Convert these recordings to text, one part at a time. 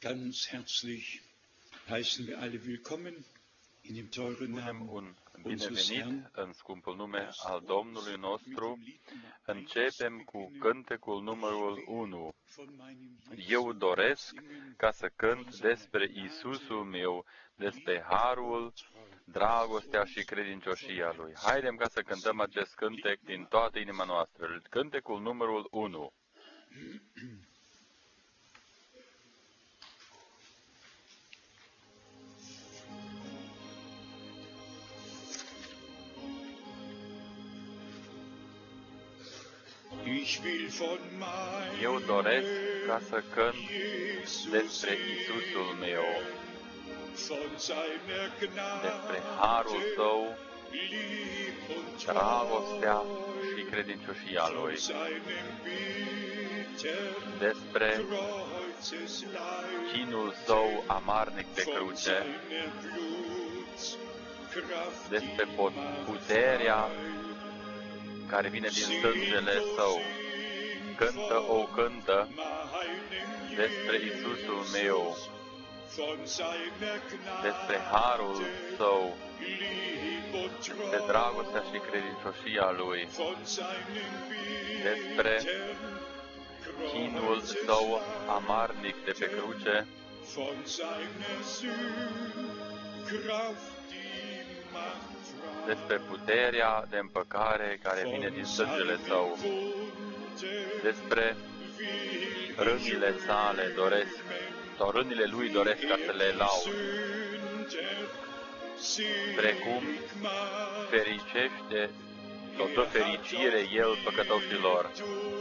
Ganz herzlich heißen wir alle willkommen in dem teuren Namen Un unseres binevenit Herrn. în scumpul nume al Domnului nostru. Începem cu cântecul numărul 1. Eu doresc ca să cânt despre Iisusul meu, despre harul, dragostea și credincioșia Lui. Haidem ca să cântăm acest cântec din toată inima noastră. Cântecul numărul 1. Eu doresc ca să cânt despre Iisusul meu, despre harul Său, dragostea și credincioșia Lui, despre chinul Său amarnic pe cruce, despre puterea care vine din sângele Său. Cântă, o cântă despre Iisusul meu, despre harul Său, despre dragostea și credincioșia Lui, despre chinul Său amarnic de pe cruce, despre puterea de împăcare care vine din sângele Său, despre rânile Sale doresc, sau rânile Lui doresc ca să le laud, precum fericește sau dă fericire El păcătoșilor,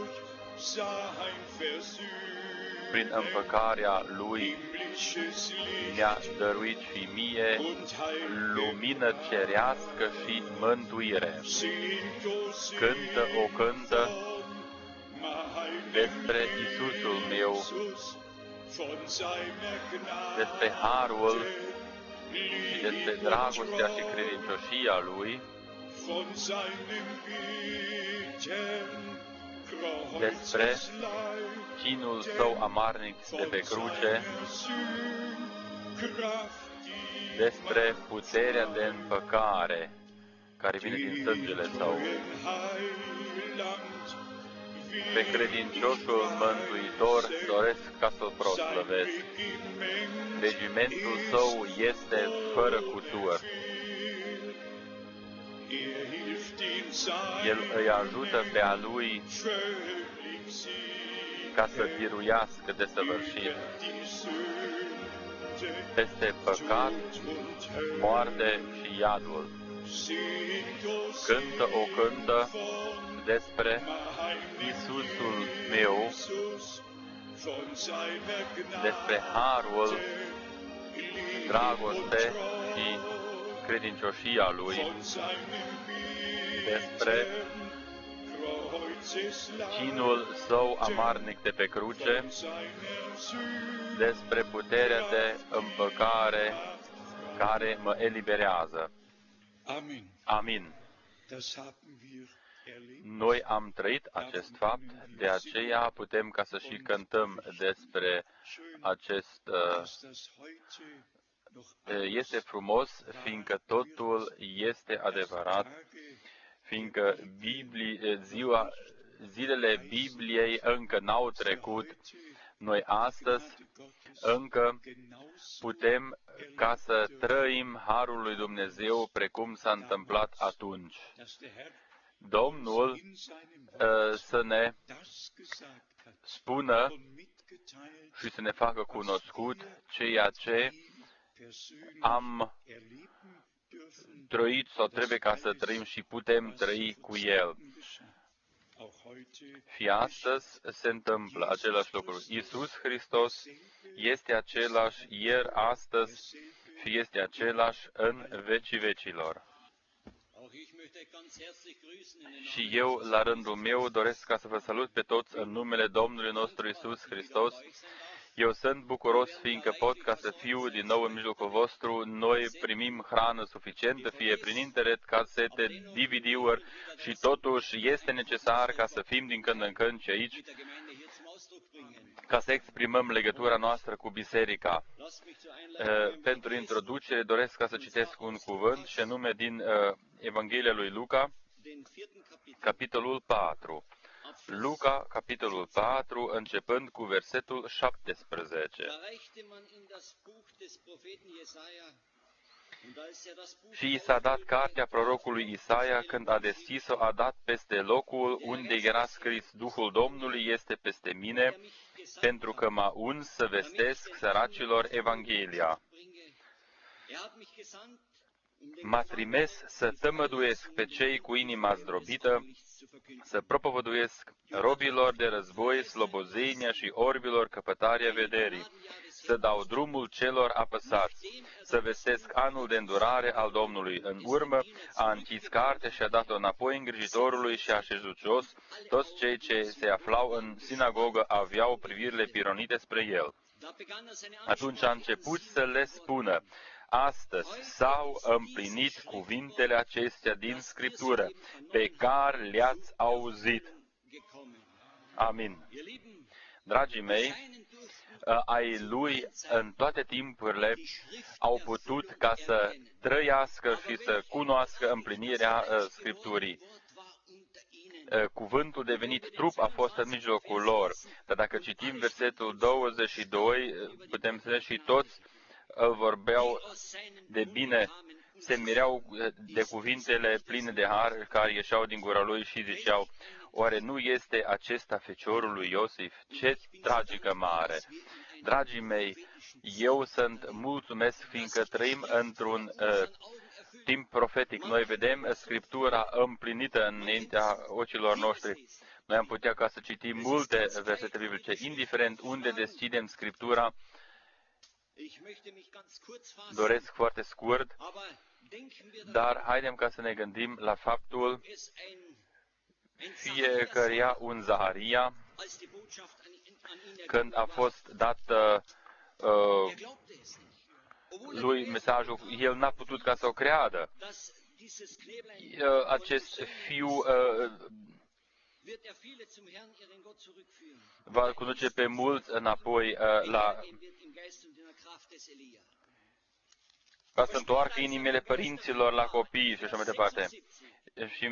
prin împăcarea Lui mi-a dăruit și mie lumină cerească și mântuire. Cântă, o cântă despre Iisusul meu, despre harul și despre dragostea și credincioșia Lui, despre chinul Său amarnic de pe cruce, despre puterea de împăcare care vine din sângele Său. Pe credincioșul Mântuitor doresc ca să-L proslăvesc. Regimentul Său este fără cutur. El îi ajută pe a Lui ca să biruiască desăvârșit peste păcat, moarte și iadul. Cântă, o cântă despre Iisusul meu, despre harul, dragoste și credincioșia Lui, despre chinul Său amarnic de pe cruce, despre puterea de împăcare care mă eliberează. Amin. Noi am trăit acest fapt, de aceea putem ca să și cântăm despre acest. Este frumos, fiindcă totul este adevărat, fiindcă zilele Bibliei încă n-au trecut. Noi astăzi încă putem ca să trăim harul lui Dumnezeu precum s-a întâmplat atunci. Domnul să ne spună și să ne facă cunoscut ceea ce am trăit sau trebuie ca să trăim și putem trăi cu El. Și astăzi se întâmplă același lucru. Iisus Hristos este același ieri, astăzi și este același în vecii vecilor. Și eu, la rândul meu, doresc ca să vă salut pe toți în numele Domnului nostru Iisus Hristos. Eu sunt bucuros, fiindcă pot ca să fiu din nou în mijlocul vostru. Noi primim hrană suficientă, fie prin internet, casete, DVD-uri și totuși este necesar ca să fim din când în când și aici, ca să exprimăm legătura noastră cu biserica. Pentru introducere doresc ca să citesc un cuvânt, și anume din Evanghelia lui Luca, capitolul 4. Luca, capitolul 4, începând cu versetul 17. Și i s-a dat cartea prorocului Isaia, când a deschis-o, a dat peste locul unde era scris: Duhul Domnului este peste mine, pentru că m-a uns să vestesc săracilor Evanghelia. M-a trimis să tămăduiesc pe cei cu inima zdrobită, să propovăduiesc robilor de război slobozenia și orbilor căpătarea vederii, să dau drumul celor apăsați, să vestesc anul de îndurare al Domnului. În urmă a închis cartea și a dat-o înapoi îngrijitorului și a șezut jos. Toți cei ce se aflau în sinagogă aveau privirile pironite spre el. Atunci a început să le spună: astăzi s-au împlinit cuvintele acestea din Scriptură, pe care le-ați auzit. Amin. Dragii mei, ai Lui în toate timpurile au putut ca să trăiască și să cunoască împlinirea Scripturii. Cuvântul devenit trup a fost în mijlocul lor. Dar dacă citim versetul 22, putem să și toți îl vorbeau de bine, se mireau de cuvintele pline de har care ieșeau din gura lui și ziceau: oare nu este acesta feciorul lui Iosif? Ce tragică mare! Dragii mei, eu sunt mulțumesc fiindcă trăim într-un timp profetic. Noi vedem Scriptura împlinită înaintea ochilor noștri. Noi am putea ca să citim multe versete biblice, indiferent unde deschidem Scriptura. Doresc foarte scurt, dar haidem ca să ne gândim la faptul fiecăruia un Zaharia, când a fost dat lui mesajul, el n-a putut ca să o creadă. Acest fiu va conduce pe mulți înapoi ca să întoarcă inimile părinților la copii și așa mai departe. Și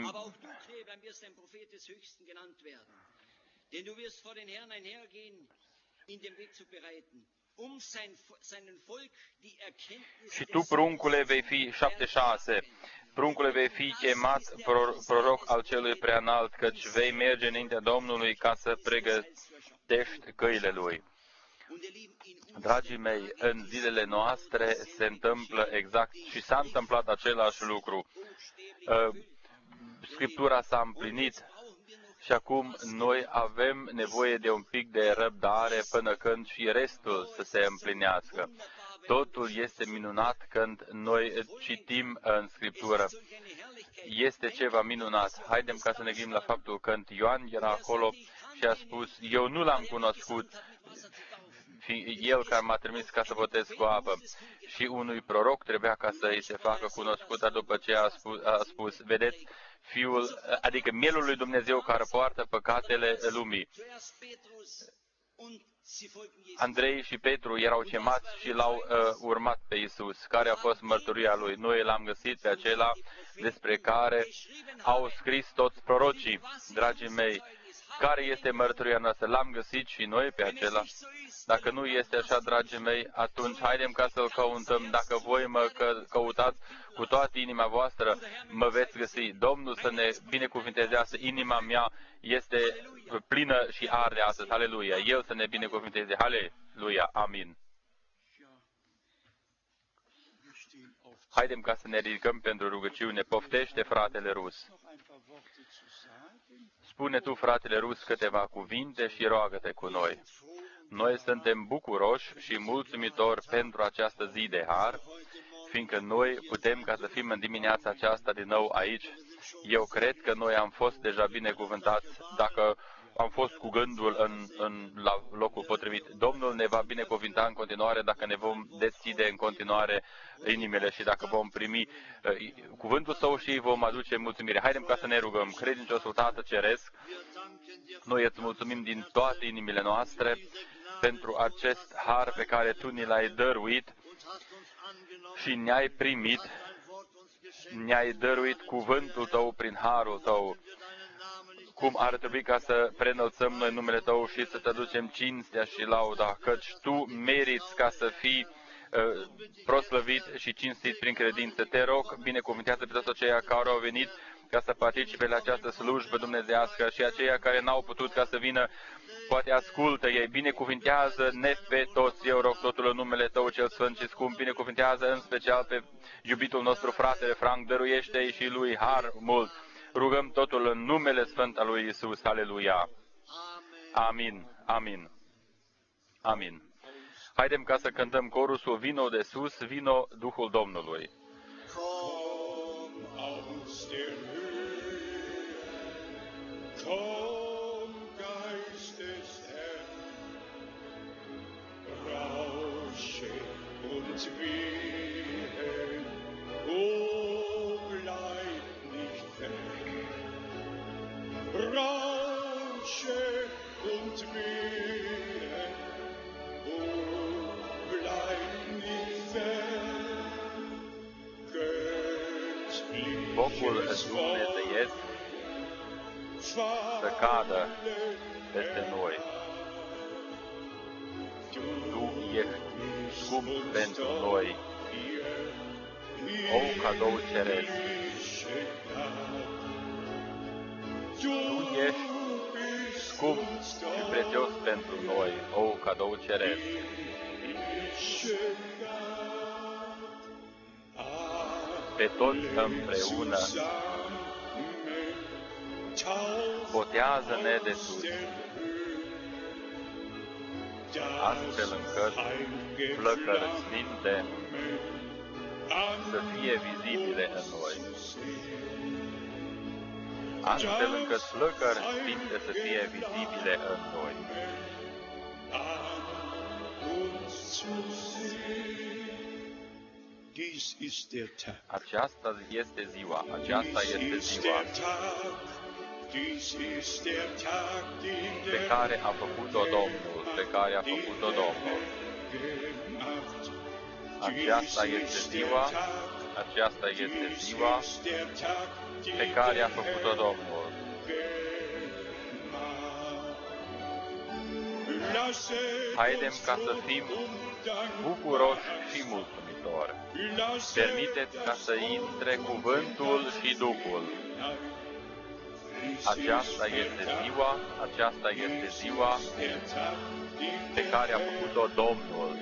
și tu, pruncule, vei fi 7:6. Pruncule, vei fi chemat proroc al celui preanalt, căci vei merge înaintea Domnului ca să pregătești căile Lui. Dragii mei, în zilele noastre se întâmplă exact și s-a întâmplat același lucru. Scriptura s-a împlinit și acum noi avem nevoie de un pic de răbdare până când și restul să se împlinească. Totul este minunat când noi citim în Scriptură. Este ceva minunat. Haidem ca să ne gândim la faptul că când Ioan era acolo și a spus: eu nu l-am cunoscut, el care m-a trimis ca să botez cu apă. Și unui proroc trebuia ca să îi se facă cunoscut, dar după ce a spus, vedeți, Fiul, adică mielul lui Dumnezeu care poartă păcatele lumii. Andrei și Petru erau chemați și l-au urmat pe Iisus. Care a fost mărturia lui? Noi l-am găsit pe acela despre care au scris toți prorocii. Dragii mei, care este mărturia noastră? L-am găsit și noi pe acela. Dacă nu este așa, dragii mei, atunci haidem ca să-L căutăm. Dacă voi mă căutați cu toată inima voastră, mă veți găsi. Domnul să ne binecuvinteze astăzi. Inima mea este plină și arde astăzi. Aleluia. El să ne binecuvinteze. Aleluia. Amin. Haidem ca să ne ridicăm pentru rugăciune. Poftește, fratele Rus. Spune tu, fratele Rus, câteva cuvinte și roagă-te cu noi. Noi suntem bucuroși și mulțumitori pentru această zi de har, fiindcă noi putem ca să fim în dimineața aceasta din nou aici. Eu cred că noi am fost deja binecuvântați dacă am fost cu gândul la locul potrivit. Domnul ne va binecuvinta în continuare dacă ne vom deschide în continuare inimile și dacă vom primi cuvântul Său și vom aduce mulțumire. Haidem ca să ne rugăm. Credinciosul Tată Ceresc, noi îți mulțumim din toate inimile noastre pentru acest har pe care Tu ni l-ai dăruit și ne-ai primit, ne-ai dăruit cuvântul Tău prin harul Tău. Cum ar trebui ca să preînălțăm noi numele Tău și să Te ducem cinstea și lauda, căci Tu meriți ca să fii proslăvit și cinstit prin credință. Te rog, binecuvântează pe toți aceia care au venit ca să participe la această slujbă dumnezeiască și aceia care n-au putut ca să vină, poate ascultă ei. Binecuvintează-ne pe toți, eu rog totul în numele Tău cel Sfânt și Scump. Binecuvintează în special pe iubitul nostru fratele Frank, dăruiește-i și lui har mult. Rugăm totul în numele Sfânt al lui Iisus. Aleluia. Amin. Amin. Amin. Haidem ca să cântăm corusul Vino de sus, vino Duhul Domnului. Komm, Geist des Herrn, rausche und wehe, bleib nicht fern. Rausche und wehe, bleib nicht fern. Focul dumnezeiesc să cadă peste noi. Tu ești scump pentru noi, o cadou ceresc. Tu ești scump și prețios pentru noi, o cadou ceresc. Pe toți împreună botează-ne de sus, astfel încât flăcări sfinte să fie vizibile în noi. Astfel încât flăcări sfinte să fie vizibile în noi. Aceasta este ziua, aceasta este ziua pe care a făcut-o Domnul, pe care a făcut-o Domnul. Aceasta este ziua, aceasta este ziua pe care a făcut-o Domnul. Haidem ca să fim bucuroși și mulțumitori. Permiteți ca să intre cuvântul și Duhul. Aceasta este ziua, aceasta este ziua pe care a făcut-o Domnul.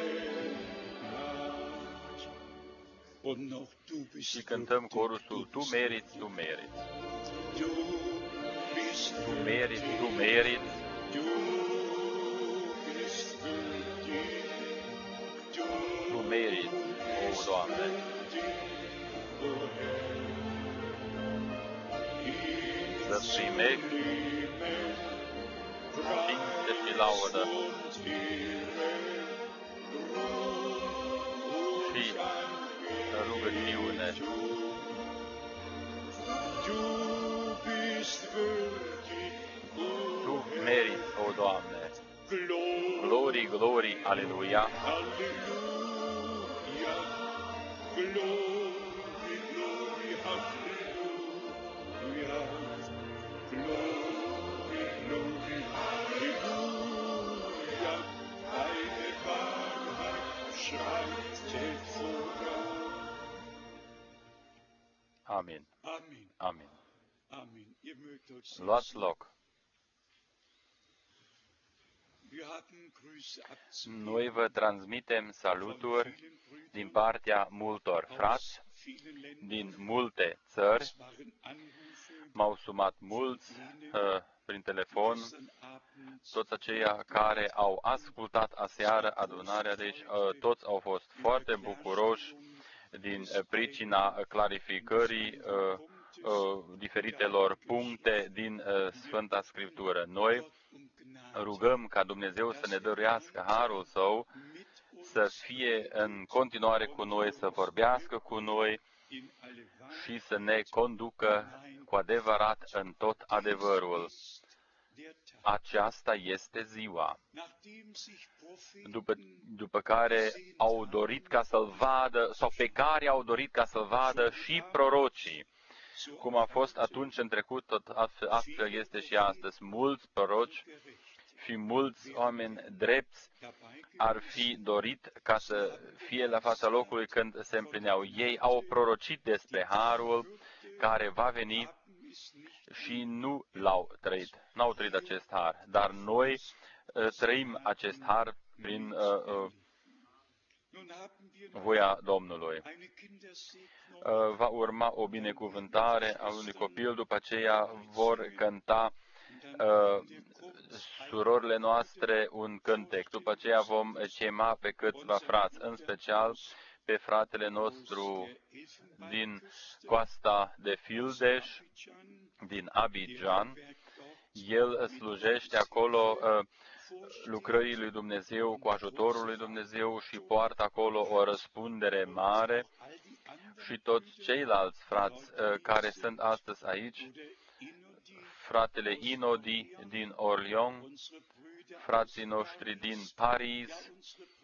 Și cântăm corusul, Tu meriți, Tu meriți. Tu meriți, Tu meriți. Tu meriți, o Doamne. Să primești cinste și laudă și rugăciune. Tu meriți, o Doamne. Glory, glory, aleluia. Amin. Amin. Luați loc. Noi vă transmitem saluturi din partea multor frați din multe țări. M-au sumat mulți prin telefon, toți aceia care au ascultat aseară adunarea, deci toți au fost foarte bucuroși din pricina clarificării diferitelor puncte din Sfânta Scriptură. Noi rugăm ca Dumnezeu să ne dăruiască harul Său, să fie în continuare cu noi, să vorbească cu noi și să ne conducă cu adevărat în tot adevărul. aceasta este ziua. După care au dorit ca să-L vadă, sau pe care au dorit ca să-L vadă și prorocii. Cum a fost atunci în trecut, tot astfel este și astăzi. Mulți proroci și mulți oameni drepți ar fi dorit ca să fie la fața locului când se împlineau. Ei au prorocit despre harul care va veni și nu l-au trăit. N-au trăit acest har. Dar noi trăim acest har prin voia Domnului. Va urma o binecuvântare a unui copil, după aceea vor cânta surorile noastre un cântec. După aceea vom chema pe câțiva frați, în special pe fratele nostru din coasta de Fildeș, din Abidjan. El slujește acolo lucrării lui Dumnezeu cu ajutorul lui Dumnezeu și poartă acolo o răspundere mare. Și toți ceilalți frați care sunt astăzi aici, fratele Inodi din Orléans, frații noștri din Paris,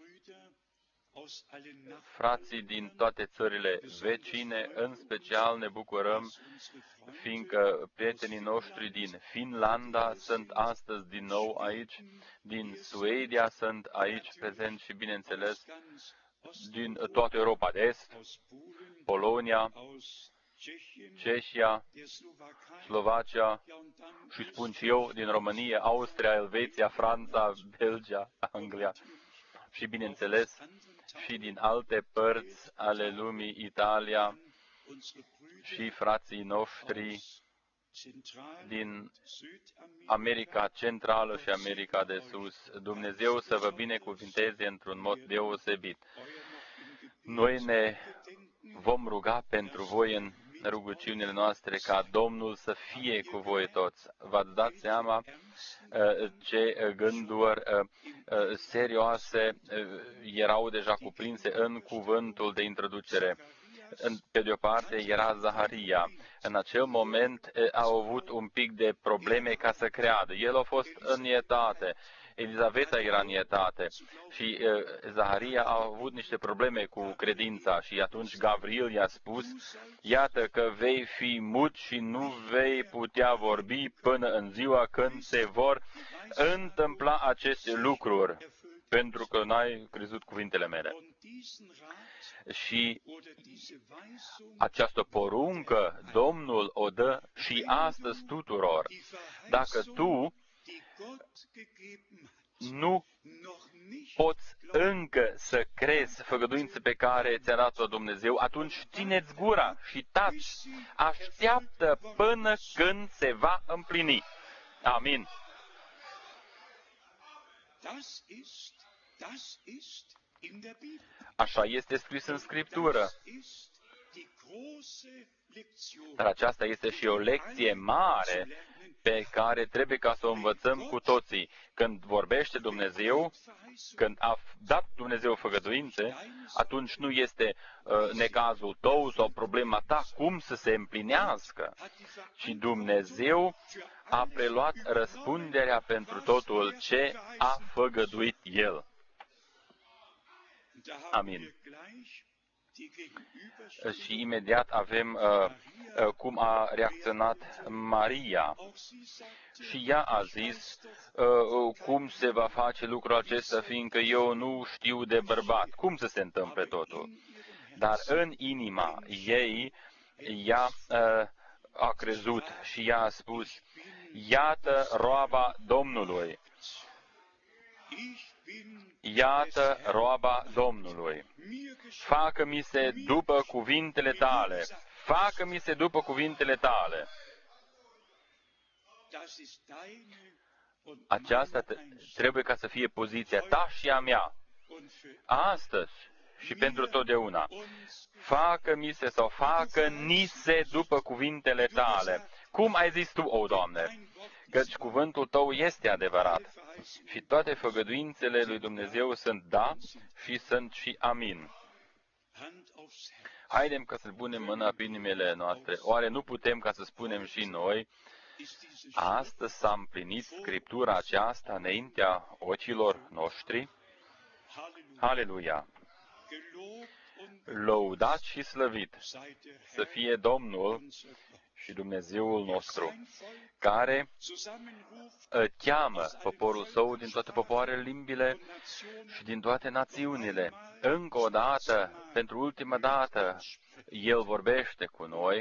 frații din toate țările vecine, în special ne bucurăm, fiindcă prietenii noștri din Finlanda sunt astăzi din nou aici, din Suedia sunt aici prezenți și, bineînțeles, din toată Europa de Est, Polonia, Cehia, Slovacia și spun și eu din România, Austria, Elveția, Franța, Belgia, Anglia și, bineînțeles, și din alte părți ale lumii, Italia și frații noștri din America Centrală și America de Sus. Dumnezeu să vă binecuvinteze într-un mod deosebit. Noi ne vom ruga pentru voi în rugăciunile noastre ca Domnul să fie cu voi toți. V-ați dat seama ce gânduri serioase erau deja cuprinse în cuvântul de introducere. Pe de o parte era Zaharia. În acel moment au avut un pic de probleme ca să creadă. El a fost în etate. Elizaveta era în etate și Zaharia a avut niște probleme cu credința și atunci Gabriel i-a spus: iată că vei fi mut și nu vei putea vorbi până în ziua când se vor întâmpla aceste lucruri, pentru că n-ai crezut cuvintele mele. Și această poruncă Domnul o dă și astăzi tuturor. Dacă tu nu poți încă să crezi făgăduința pe care ți-a dat-o Dumnezeu, atunci țineți gura și taci. Așteaptă până când se va împlini. Amin. Așa este scris în Scriptură. Dar aceasta este și o lecție mare pe care trebuie ca să o învățăm cu toții. Când vorbește Dumnezeu, când a dat Dumnezeu făgăduințe, atunci nu este necazul tău sau problema ta cum să se împlinească, ci Dumnezeu a preluat răspunderea pentru totul ce a făgăduit El. Amin. Și imediat avem cum a reacționat Maria. Și ea a zis, cum se va face lucrul acesta, fiindcă eu nu știu de bărbat. Cum să se întâmple totul? Dar în inima ei, ea a crezut și ea a spus, iată roaba Domnului. Iată roaba Domnului. Facă-mi se după cuvintele tale. Facă-mi se după cuvintele tale. Aceasta trebuie ca să fie poziția ta și a mea. Astăzi și pentru totdeauna. Facă-mi se sau facă-ni se după cuvintele tale. Cum ai zis tu, o Doamne? Căci cuvântul tău este adevărat. Și toate făgăduințele lui Dumnezeu sunt da și sunt și amin. Haidem ca să punem mâna pe inimile noastre. Oare nu putem ca să spunem și noi Astăzi s-a împlinit Scriptura aceasta înaintea ochilor noștri. Haleluia! Lăudat și slăvit să fie Domnul și Dumnezeul nostru, care cheamă poporul său din toate popoarele, limbile și din toate națiunile. Încă o dată, pentru ultima dată, El vorbește cu noi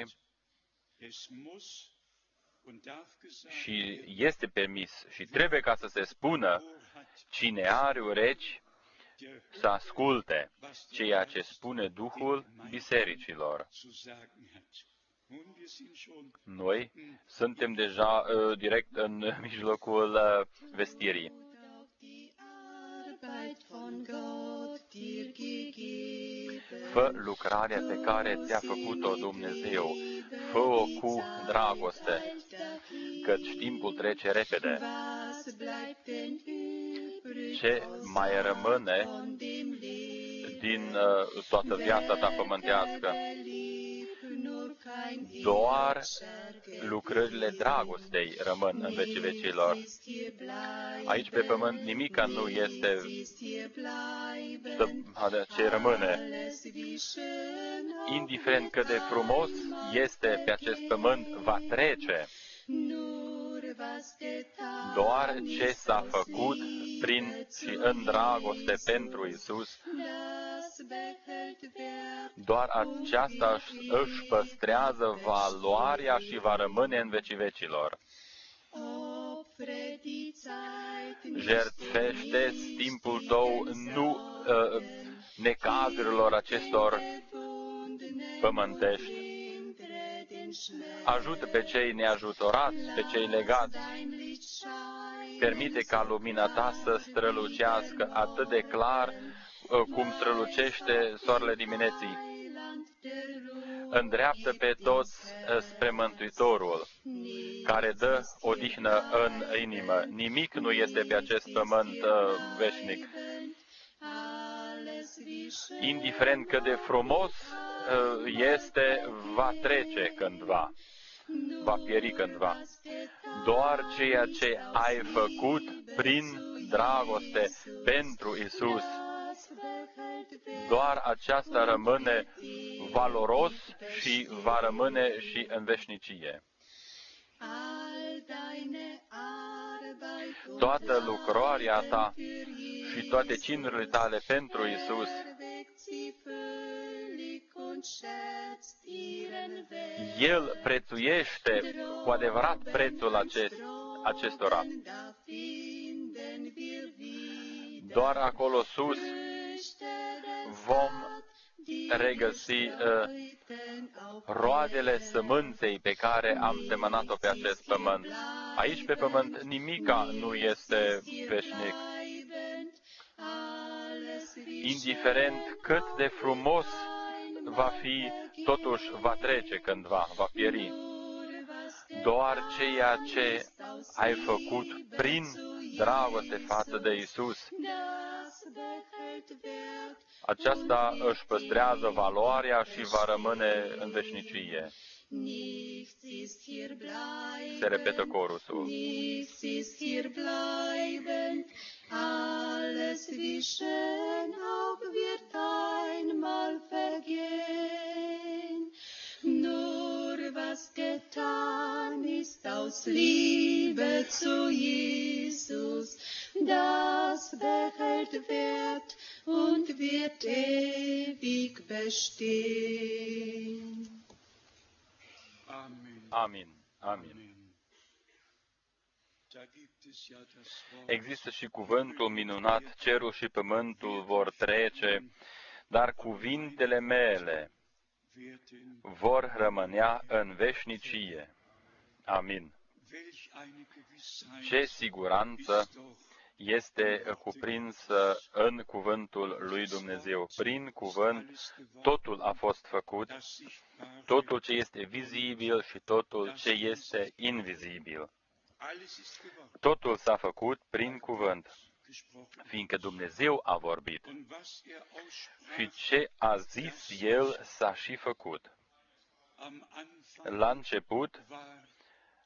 și este permis și trebuie ca să se spună: cine are urechi să asculte ceea ce spune Duhul bisericilor. Noi suntem deja direct în mijlocul vestirii. Fă lucrarea pe care ți-a făcut-o Dumnezeu, fă-o cu dragoste, căci timpul trece repede. Ce mai rămâne din toată viața ta pământească? Doar lucrările dragostei rămân în vecii vecilor. Aici pe pământ nimica nu este ce rămâne. Indiferent cât de frumos este pe acest pământ, va trece. Doar ce s-a făcut prin și în dragoste pentru Isus, doar aceasta își păstrează valoarea și va rămâne în vecii vecilor. Jertfește timpul tău nu necazurilor acestor pământești. Ajută pe cei neajutorați, pe cei legați. Permite ca lumina ta să strălucească atât de clar cum strălucește soarele dimineții. Îndreaptă pe toți spre Mântuitorul, care dă odihnă în inimă. Nimic nu este pe acest pământ veșnic. Indiferent cât de frumos este, va trece cândva, va pieri cândva. Doar ceea ce ai făcut prin dragoste pentru Isus, doar aceasta rămâne valoros și va rămâne și în veșnicie. Toată lucrarea ta și toate cinurile tale pentru Isus, El prețuiește cu adevărat prețul acestora. Doar acolo sus vom regăsi roadele sămânței pe care am semănat-o pe acest pământ. Aici pe pământ nimica nu este veșnic. Indiferent cât de frumos va fi, totuși va trece cândva, va pieri. Doar ceea ce ai făcut prin dragoste față de Isus, aceasta își păstrează valoarea și va rămâne în veșnicie. Se repetă corusul. Alles wie schön auch wird einmal vergehen. Nur was getan ist aus Liebe zu Jesus, das behält Wert und wird ewig bestehen. Amen. Amin. Amin. Există și cuvântul minunat: cerul și pământul vor trece, dar cuvintele mele vor rămânea în veșnicie. Amin. Ce siguranță este cuprinsă în cuvântul lui Dumnezeu. Prin cuvânt totul a fost făcut, totul ce este vizibil și totul ce este invizibil. Totul s-a făcut prin cuvânt, fiindcă Dumnezeu a vorbit. Și ce a zis El s-a și făcut. La început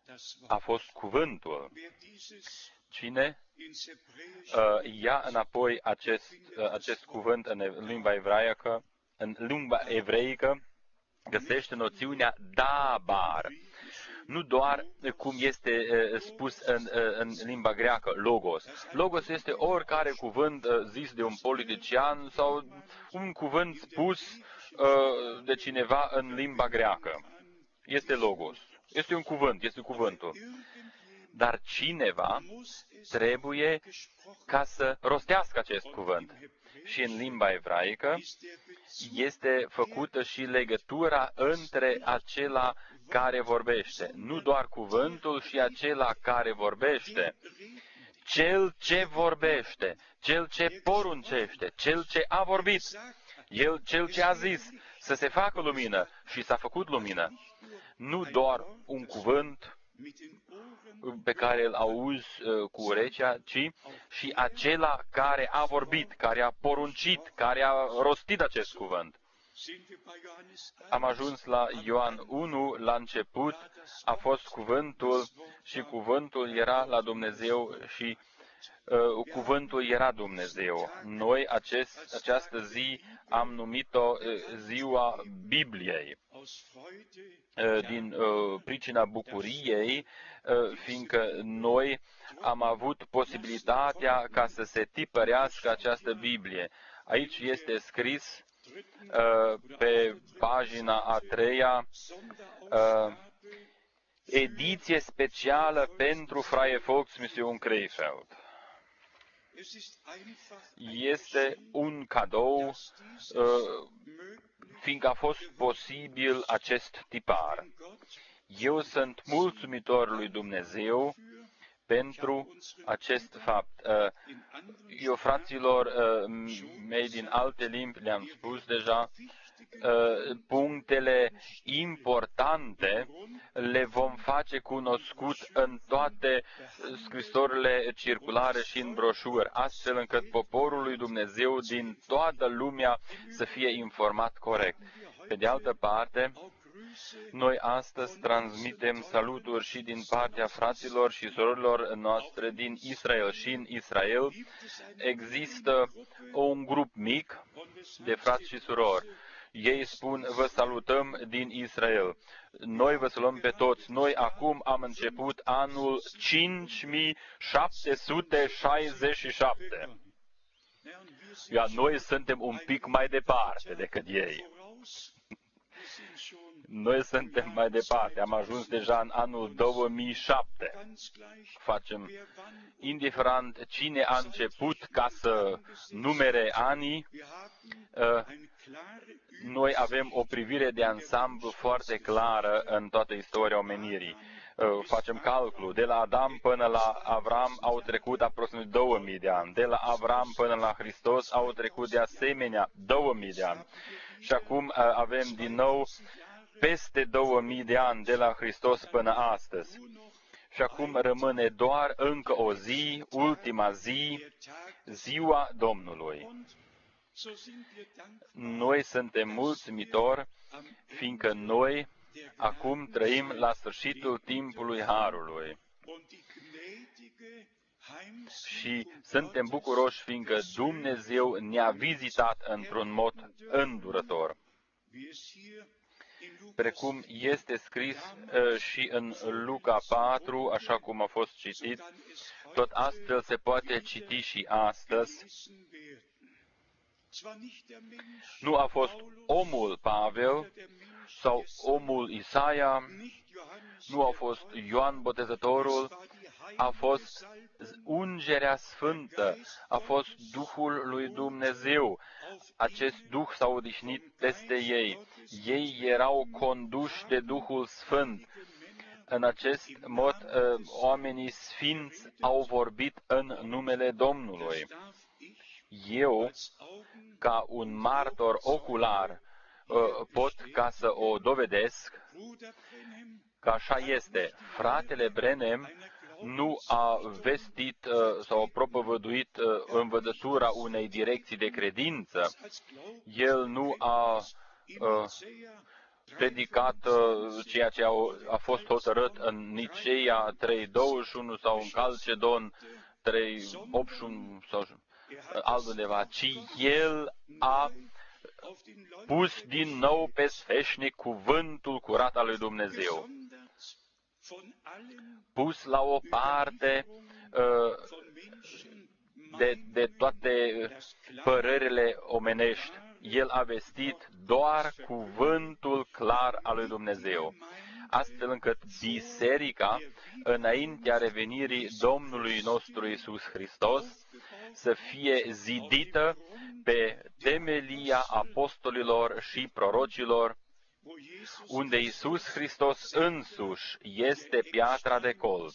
a fost cuvântul. Cine ia înapoi acest cuvânt în limba evreică, găsește noțiunea dabar. Nu doar cum este spus în limba greacă, logos. Logos este oricare cuvânt zis de un politician sau un cuvânt spus de cineva în limba greacă. Este logos. Este un cuvânt, este cuvântul. Dar cineva trebuie ca să rostească acest cuvânt. Și în limba evraică este făcută și legătura între acela care vorbește. Nu doar cuvântul și acela care vorbește. Cel ce vorbește, cel ce poruncește, cel ce a vorbit, cel ce a zis să se facă lumină și s-a făcut lumină. Nu doar un cuvânt pe care îl auzi cu urechea, ci și acela care a vorbit, care a poruncit, care a rostit acest cuvânt. Am ajuns la Ioan 1, la început a fost cuvântul și cuvântul era la Dumnezeu și cuvântul era Dumnezeu. Noi această zi am numit-o ziua Bibliei. Din pricina bucuriei, fiindcă noi am avut posibilitatea ca să se tipărească această Biblie. Aici este scris pe pagina a 3-a, ediție specială pentru Freie Volksmission Krefeld. Este un cadou, fiindcă a fost posibil acest tipar. Eu sunt mulțumitor lui Dumnezeu pentru acest fapt. Eu, fraților mei din alte limbi, le-am spus deja, punctele importante le vom face cunoscut în toate scrisorile circulare și în broșură, astfel încât poporul lui Dumnezeu din toată lumea să fie informat corect. Pe de altă parte, noi astăzi transmitem saluturi și din partea fraților și surorilor noastre din Israel. Și în Israel există un grup mic de frați și surori. Ei spun, vă salutăm din Israel. Noi vă salutăm pe toți. Noi acum am început anul 5767. Iar noi suntem un pic mai departe decât ei. Noi suntem mai departe, am ajuns deja în anul 2007. Facem, indiferent cine a început ca să numere anii, noi avem o privire de ansamblu foarte clară în toată istoria omenirii. Facem calcul, de la Adam până la Avram au trecut aproximativ 2000 de ani, de la Avram până la Hristos au trecut de asemenea 2000 de ani. Și acum avem din nou peste 2000 de ani de la Hristos până astăzi. Și acum rămâne doar încă o zi, ultima zi, ziua Domnului. Noi suntem mulțumitori, fiindcă noi acum trăim la sfârșitul timpului Harului. Și suntem bucuroși, fiindcă Dumnezeu ne-a vizitat într-un mod îndurător. Precum este scris și în Luca 4, așa cum a fost citit, tot astfel se poate citi și astăzi. Nu a fost omul Pavel sau omul Isaia, nu a fost Ioan Botezătorul, a fost ungerea sfântă, a fost Duhul lui Dumnezeu. Acest Duh s-a odihnit peste ei. Ei erau conduși de Duhul Sfânt. În acest mod, oamenii sfinți au vorbit în numele Domnului. Eu, ca un martor ocular, pot ca să o dovedesc că așa este. Fratele Branham nu a vestit sau a propovăduit învățătura unei direcții de credință. El nu a predicat ceea ce a fost hotărât în Niceea 3:21 sau în Calcedon 3:81 sau altundeva, ci El a pus din nou pe sfeșnic cuvântul curat al lui Dumnezeu, pus la o parte de toate părerile omenești. El a vestit doar cuvântul clar al lui Dumnezeu, astfel încât biserica, înaintea revenirii Domnului nostru Iisus Hristos, să fie zidită pe temelia apostolilor și prorocilor, unde Iisus Hristos însuși este piatra de colț.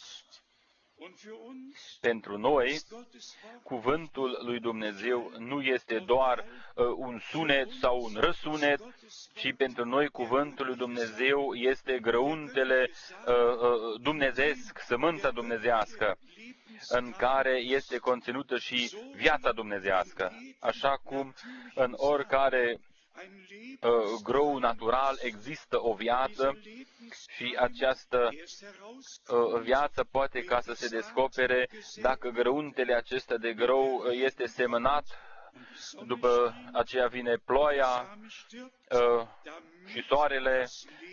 Pentru noi, cuvântul lui Dumnezeu nu este doar un sunet sau un răsunet, ci pentru noi cuvântul lui Dumnezeu este grăuntele dumnezeesc, sămânța dumnezească, în care este conținută și viața dumnezească. Așa cum în oricare grâu natural există o viață și această viață poate ca să se descopere dacă grăuntele acesta de grâu este semănat, după aceea vine ploaia și soarele,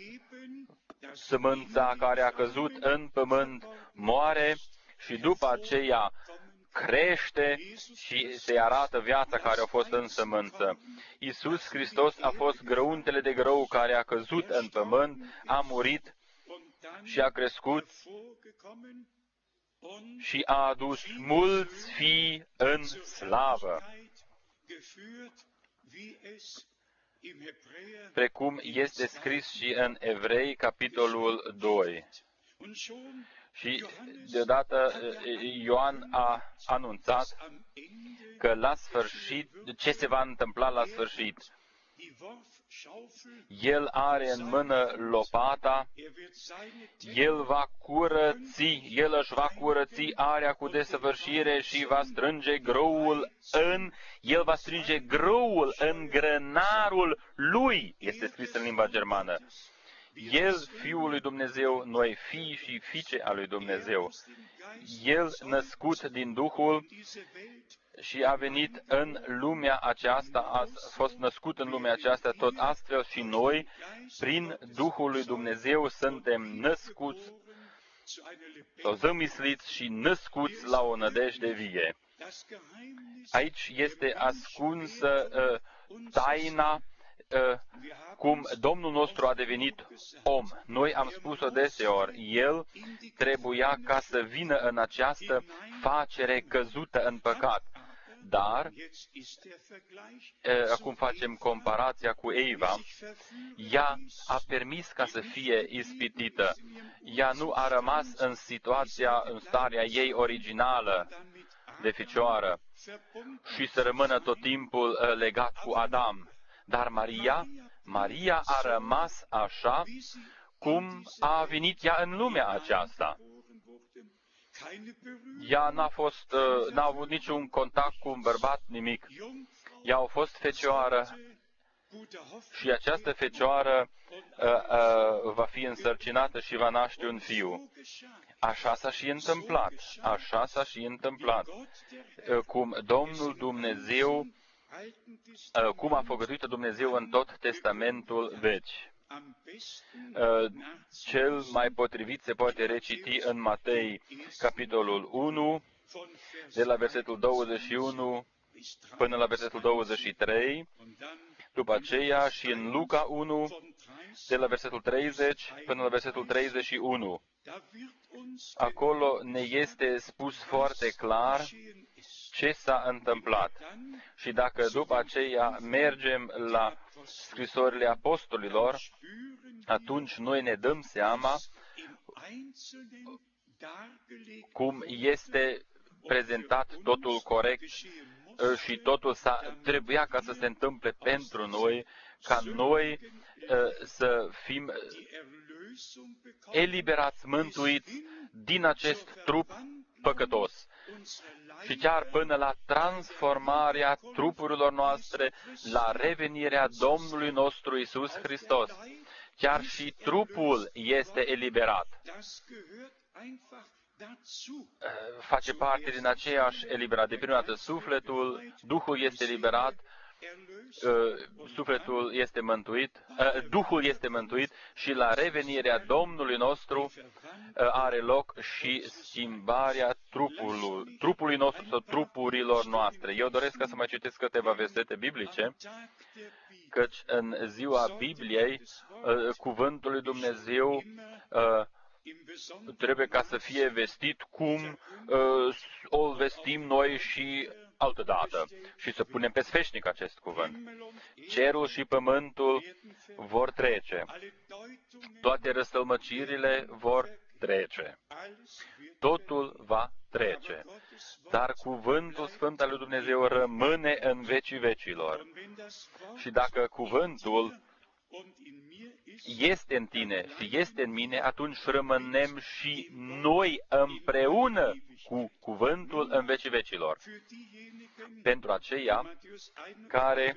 sămânța care a căzut în pământ moare și după aceea crește și se arată viața care a fost în sămânță. Iisus Hristos a fost grăuntele de grâu care a căzut în pământ, a murit și a crescut și a adus mulți fii în slavă, precum este scris și în Evrei, capitolul 2. Și deodată Ioan a anunțat că la sfârșit, ce se va întâmpla la sfârșit? El are în mână lopata, El își va curăți area cu desăvârșire și va strânge grâul în grănarul lui, este scris în limba germană. El, Fiul lui Dumnezeu, noi fii și fiice a lui Dumnezeu. El, născut din Duhul și a venit în lumea aceasta, a fost născut în lumea aceasta, tot astfel și noi, prin Duhul lui Dumnezeu, suntem născuți, sau zămisliți și născuți la o nădejde vie. Aici este ascunsă taina cum Domnul nostru a devenit om. Noi am spus-o deseori, El trebuia ca să vină în această facere căzută în păcat. Dar, acum facem comparația cu Eva, ea a permis ca să fie ispitită. Ea nu a rămas în starea ei originală de ficioară și să rămână tot timpul legat cu Adam. Dar Maria a rămas așa cum a venit ea în lumea aceasta. Ea n-a avut niciun contact cu un bărbat, nimic. Ea a fost fecioară și această fecioară va fi însărcinată și va naște un fiu. Așa s-a și întâmplat. Cum Domnul Dumnezeu, cum a făgăduit Dumnezeu în tot Testamentul Vechi. Cel mai potrivit se poate reciti în Matei, capitolul 1, de la versetul 21 până la versetul 23, după aceea și în Luca 1, de la versetul 30 până la versetul 31. Acolo ne este spus foarte clar ce s-a întâmplat. Și dacă după aceea mergem la scrisorile apostolilor, atunci noi ne dăm seama cum este prezentat totul corect și totul trebuia ca să se întâmple pentru noi, ca noi să fim eliberați, mântuiți din acest trup păcătos. Și chiar până la transformarea trupurilor noastre, la revenirea Domnului nostru Iisus Hristos. chiar și trupul este eliberat. Face parte din aceeași eliberare. De prima dată sufletul, Duhul este eliberat, sufletul este mântuit, Duhul este mântuit și la revenirea Domnului nostru are loc și schimbarea trupului nostru sau trupurilor noastre. Eu doresc ca să mai citesc câteva versete biblice, căci în ziua Bibliei, cuvântul lui Dumnezeu trebuie ca să fie vestit cum o vestim noi și altădată și să punem pe sfeșnic acest cuvânt. Cerul și pământul vor trece, toate răstălmăcirile vor trece, totul va trece, dar cuvântul Sfânt al lui Dumnezeu rămâne în vecii vecilor. Și dacă cuvântul este în tine și este în mine, atunci rămânem și noi împreună cu cuvântul în vecii vecilor. Pentru aceia care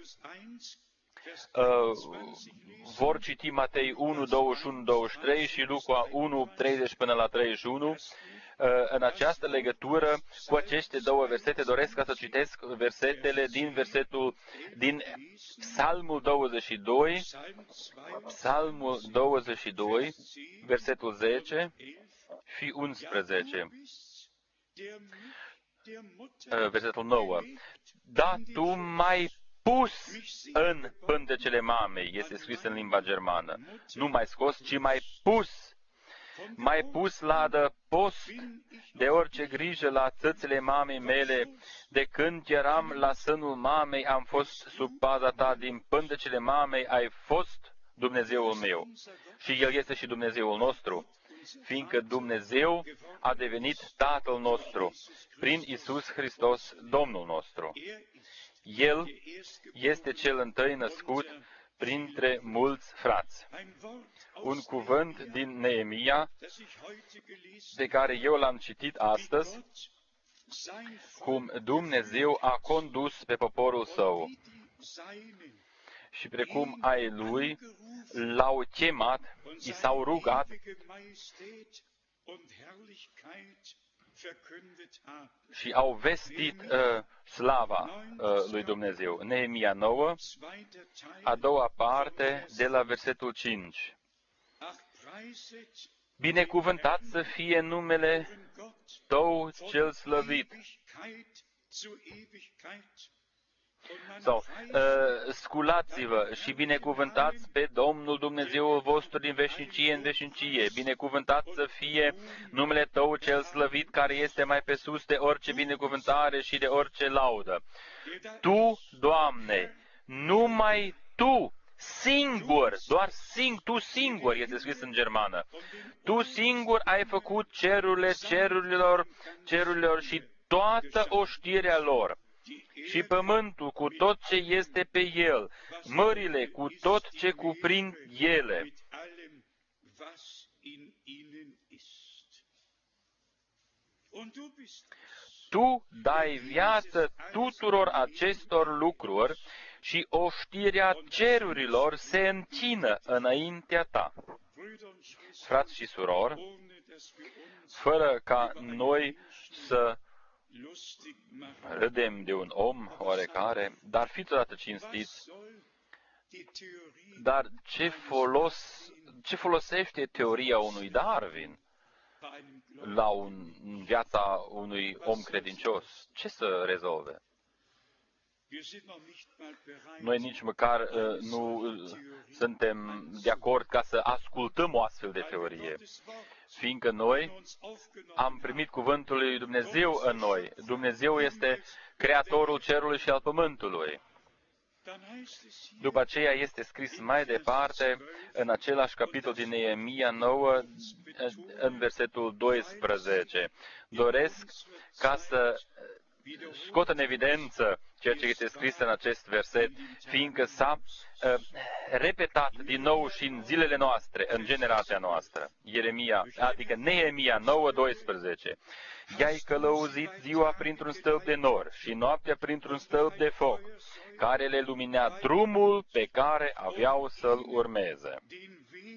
vor citi Matei 1, 21, 23 și Luca 1, 30 până la 31, în această legătură cu aceste două versete doresc ca să citesc versetele din Psalmul 22, Psalmul 22, versetul 10 și 11. Versetul 9. Da, tu m-ai pus în pântecele mamei, este scris în limba germană. Nu m-ai scos, ci m-ai pus. M-ai pus la adăpost de orice grijă la țățile mamei mele. De când eram la sânul mamei, am fost sub paza ta. Din pântecele mamei ai fost Dumnezeul meu. Și El este și Dumnezeul nostru, fiindcă Dumnezeu a devenit Tatăl nostru prin Iisus Hristos, Domnul nostru. El este cel întâi născut printre mulți frați. Un cuvânt din Neemia, pe care eu l-am citit astăzi, cum Dumnezeu a condus pe poporul său și precum ai lui l-au chemat, i s-au rugat și au vestit slava lui Dumnezeu. Neemia 9, a doua parte, de la versetul 5. Binecuvântat să fie numele Tău cel slăvit. Sau, sculați-vă și binecuvântați pe Domnul Dumnezeul vostru din veșnicie în veșnicie. Binecuvântat să fie numele Tău cel slăvit, care este mai pe sus de orice binecuvântare și de orice laudă. Tu, Doamne, numai Tu, singur, Tu singur, este scris în germană. Tu singur ai făcut cerurile cerurilor și toată oștirea lor, și pământul cu tot ce este pe el, mările cu tot ce cuprind ele. Tu dai viață tuturor acestor lucruri și oștirea cerurilor se închină înaintea Ta. Frați și surori, fără ca noi să râdem de un om oarecare, dar fiți odată cinstiți, dar ce folosește teoria unui Darwin în viața unui om credincios? Ce să rezolve? Noi nici măcar nu suntem de acord ca să ascultăm o astfel de teorie, fiindcă noi am primit cuvântul lui Dumnezeu în noi. Dumnezeu este Creatorul cerului și al pământului. După aceea este scris mai departe, în același capitol din Neemia 9, în versetul 12. Doresc ca să scot în evidență ceea ce este scris în acest verset, fiindcă s-a repetat din nou și în zilele noastre, în generația noastră. Neemia 9:12. I-ai călăuzit ziua printr-un stâlp de nor și noaptea printr-un stâlp de foc, care le luminea drumul pe care aveau să-l urmeze.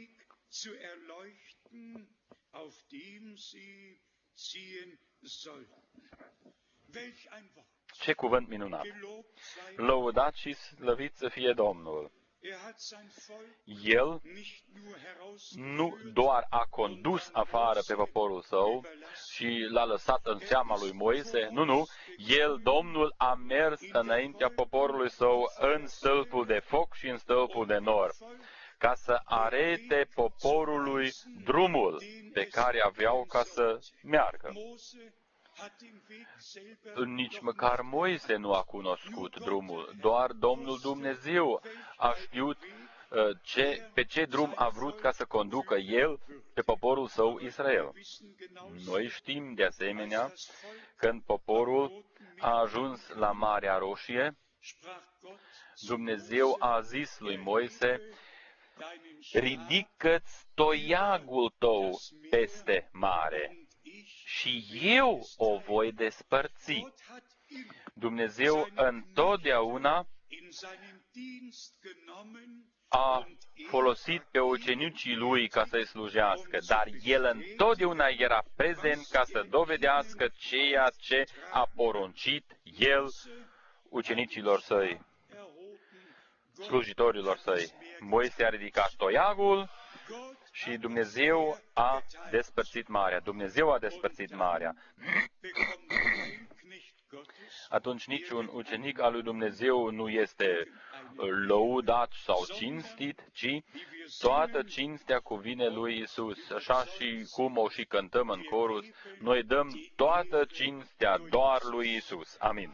zu erleuchten, auf dem sie ziehen sollten. Welch ein Wort! Ce cuvânt minunat! Gelobt sei Lăudat și slăvit să fie Domnul! er hat sein Volk El nicht nur nu herausgeführt doar a condus afară pe poporul său și l-a lăsat în seama lui Moise, nu, El, Domnul, a mers înaintea poporului său în stâlpul de foc și în stâlpul de nor, ca să arete poporului drumul pe care aveau ca să meargă. Mose hat den Weg selber Nici măcar Moise nu a cunoscut drumul, doar Domnul Dumnezeu a știut pe ce drum a vrut ca să conducă El pe poporul său Israel. Noi știm de asemenea, când poporul a ajuns la Marea Roșie, Dumnezeu a zis lui Moise: ridică-ți toiagul tău peste mare și eu o voi despărți. Dumnezeu întotdeauna a folosit pe ucenicii lui ca să-i slujească, dar El întotdeauna era prezent ca să dovedească ceea ce a poruncit El ucenicilor săi, slujitorilor săi. Moise a ridicat toiagul și Dumnezeu a despărțit marea. Dumnezeu a despărțit marea. Atunci niciun ucenic al lui Dumnezeu nu este lăudat sau cinstit, ci toată cinstea cuvine lui Isus. Așa și cum o și cântăm în corus, noi dăm toată cinstea doar lui Isus. Amin.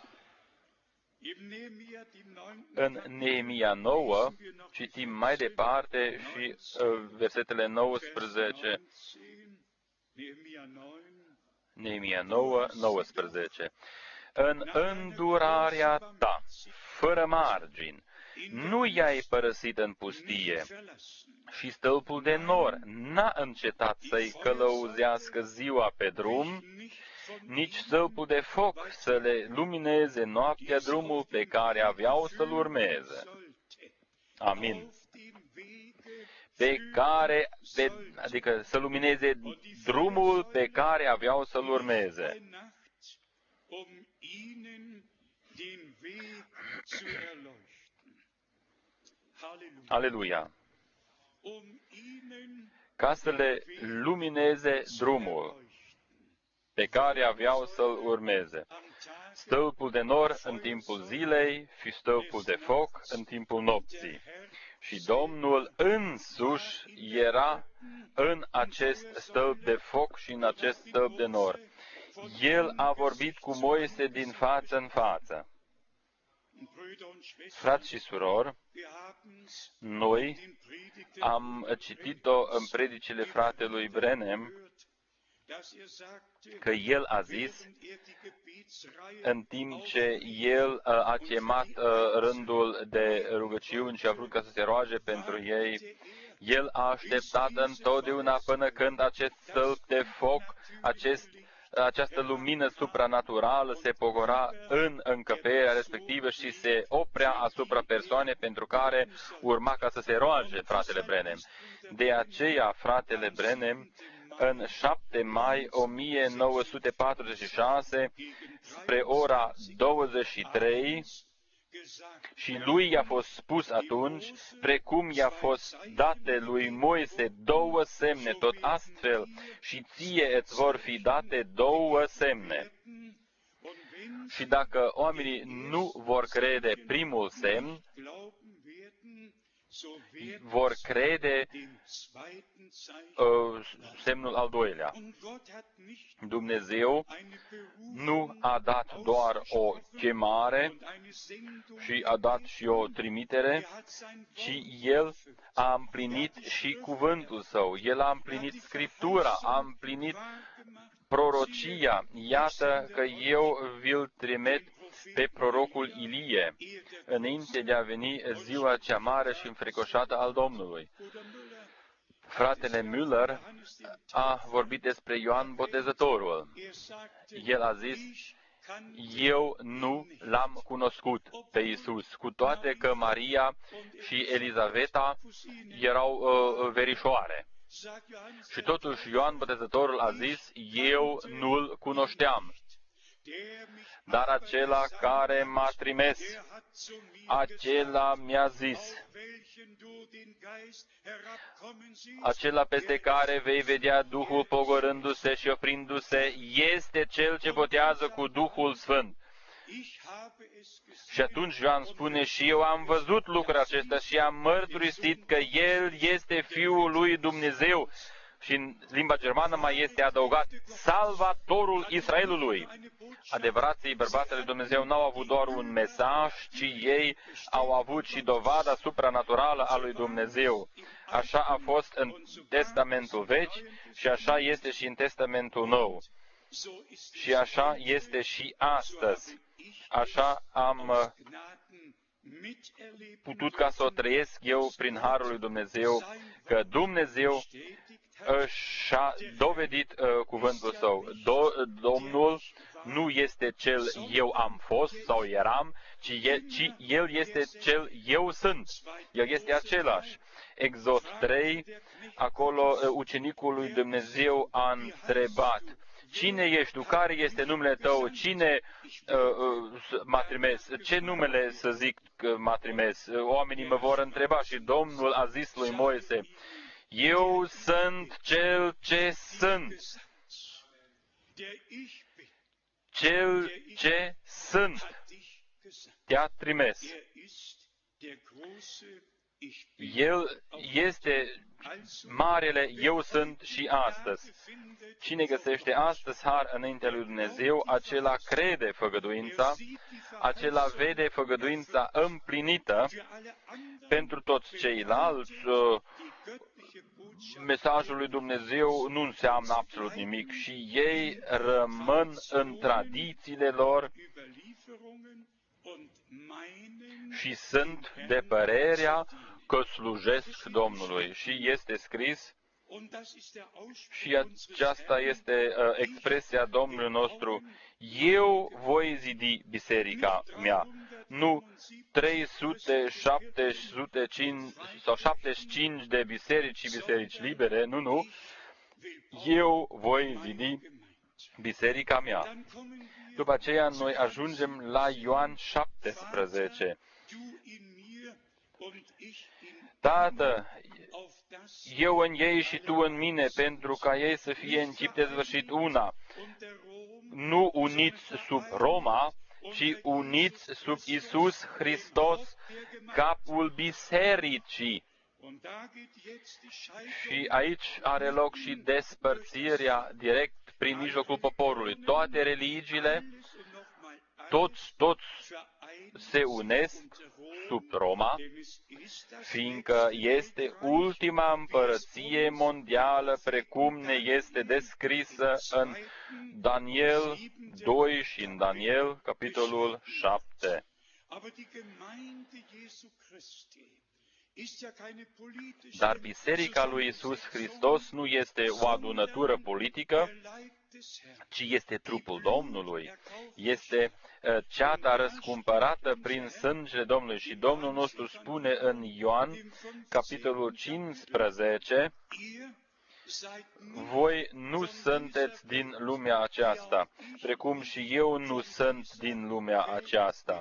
În Neemia 9 citim mai departe și versetele 19. Neemia 9, 19. În îndurarea ta, fără margini, nu i-ai părăsit în pustie și stâlpul de nor n-a încetat să-i călăuzească ziua pe drum, nici stâlpul de foc să le lumineze noaptea drumul pe care aveau să-l urmeze. Amin. Adică să lumineze drumul pe care aveau să-l urmeze. Aleluia! Ca să le lumineze drumul pe care aveau să-l urmeze. Stâlpul de nor în timpul zilei și stâlpul de foc în timpul nopții. Și Domnul însuși era în acest stâlp de foc și în acest stâlp de nor. El a vorbit cu Moise din față în față. Frați și surori, noi am citit-o în predicile fratelui Branham, că el a zis, în timp ce el a chemat rândul de rugăciuni și a vrut ca să se roage pentru ei, el a așteptat întotdeauna până când acest stâlp de foc, această lumină supranaturală se pogora în încăperea respectivă și se oprea asupra persoanei pentru care urma ca să se roage fratele Branham. De aceea, fratele Branham, în 7 mai 1946, spre ora 23, și lui i-a fost spus atunci, precum i-a fost date lui Moise 2 semne, tot astfel și ție îți vor fi date 2 semne. Și dacă oamenii nu vor crede primul semn, vor crede semnul al doilea. Dumnezeu nu a dat doar o chemare și a dat și o trimitere, ci El a împlinit și cuvântul Său. El a împlinit Scriptura, a împlinit prorocia. Iată că eu vi-l trimit pe prorocul Ilie, înainte de a veni ziua cea mare și înfricoșată al Domnului. Fratele Müller a vorbit despre Ioan Botezătorul. El a zis, eu nu l-am cunoscut pe Iisus, cu toate că Maria și Elizaveta erau verișoare. Și totuși Ioan Botezătorul a zis, eu nu-l cunoșteam. Dar acela care m-a trimis, acela mi-a zis, acela peste care vei vedea Duhul pogorându-se și oprindu-se, este Cel ce botează cu Duhul Sfânt. Și atunci Ioan spune, și eu am văzut lucrul acesta și am mărturisit că El este Fiul lui Dumnezeu. Și în limba germană mai este adăugat, Salvatorul Israelului. Adevărații bărbații lui Dumnezeu n-au avut doar un mesaj, ci ei au avut și dovada supranaturală a lui Dumnezeu. Așa a fost în Testamentul Vechi și așa este și în Testamentul Nou. Și așa este și astăzi. Așa am putut ca să o trăiesc eu prin Harul lui Dumnezeu, că Dumnezeu și-a dovedit cuvântul Său. Domnul nu este Cel eu am fost sau eram, ci El este Cel eu sunt. El este același. Exod 3, acolo ucenicul lui Dumnezeu a întrebat, cine ești tu? Care este numele tău? Cine m-a trimis? Ce numele să zic că m-a trimis? Oamenii mă vor întreba și Domnul a zis lui Moise, eu sunt Cel ce sunt. Cel ce sunt te-a trimis. El este Marele Eu sunt și astăzi. Cine găsește astăzi har înaintea lui Dumnezeu, acela crede făgăduința, acela vede făgăduința împlinită. Pentru toți ceilalți, mesajul lui Dumnezeu nu înseamnă absolut nimic și ei rămân în tradițiile lor și sunt de părerea că slujesc Domnului. Și este scris, și aceasta este expresia Domnului nostru, eu voi zidi biserica mea. Nu 375 de biserici și biserici libere, nu. Eu voi zidi biserica mea. După aceea noi ajungem la Ioan 17. Tată, eu în ei și tu în mine, pentru ca ei să fie în chip dezvășit una, nu uniți sub Roma, ci uniți sub Iisus Hristos, capul bisericii. Și aici are loc și despărțirea direct prin mijlocul poporului. Toate religiile, toți se unesc sub Roma, fiindcă este ultima împărăție mondială, precum ne este descrisă în Daniel 2 și în Daniel, capitolul 7. Dar Biserica lui Iisus Hristos nu este o adunătură politică, ci este trupul Domnului. Este ceata răscumpărată prin sângele Domnului. Și Domnul nostru spune în Ioan, capitolul 15, voi nu sunteți din lumea aceasta, precum și eu nu sunt din lumea aceasta.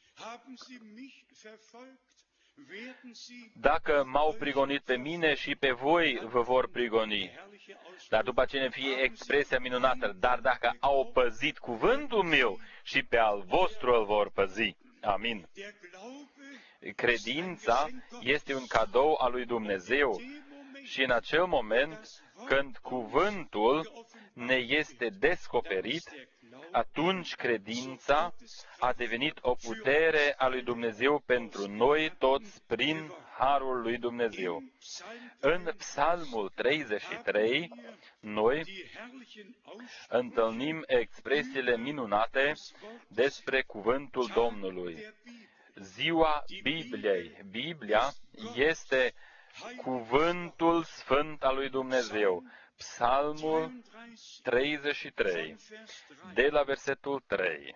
Dacă m-au prigonit pe mine și pe voi vă vor prigoni. Dar după ce ne fie expresia minunată, dar dacă au păzit cuvântul meu și pe al vostru îl vor păzi. Amin. Credința este un cadou al lui Dumnezeu și în acel moment când cuvântul ne este descoperit, atunci credința a devenit o putere a lui Dumnezeu pentru noi toți prin harul lui Dumnezeu. În Psalmul 33, noi întâlnim expresiile minunate despre cuvântul Domnului. Ziua Bibliei. Biblia este cuvântul sfânt al lui Dumnezeu. Psalmul 33, de la versetul 3.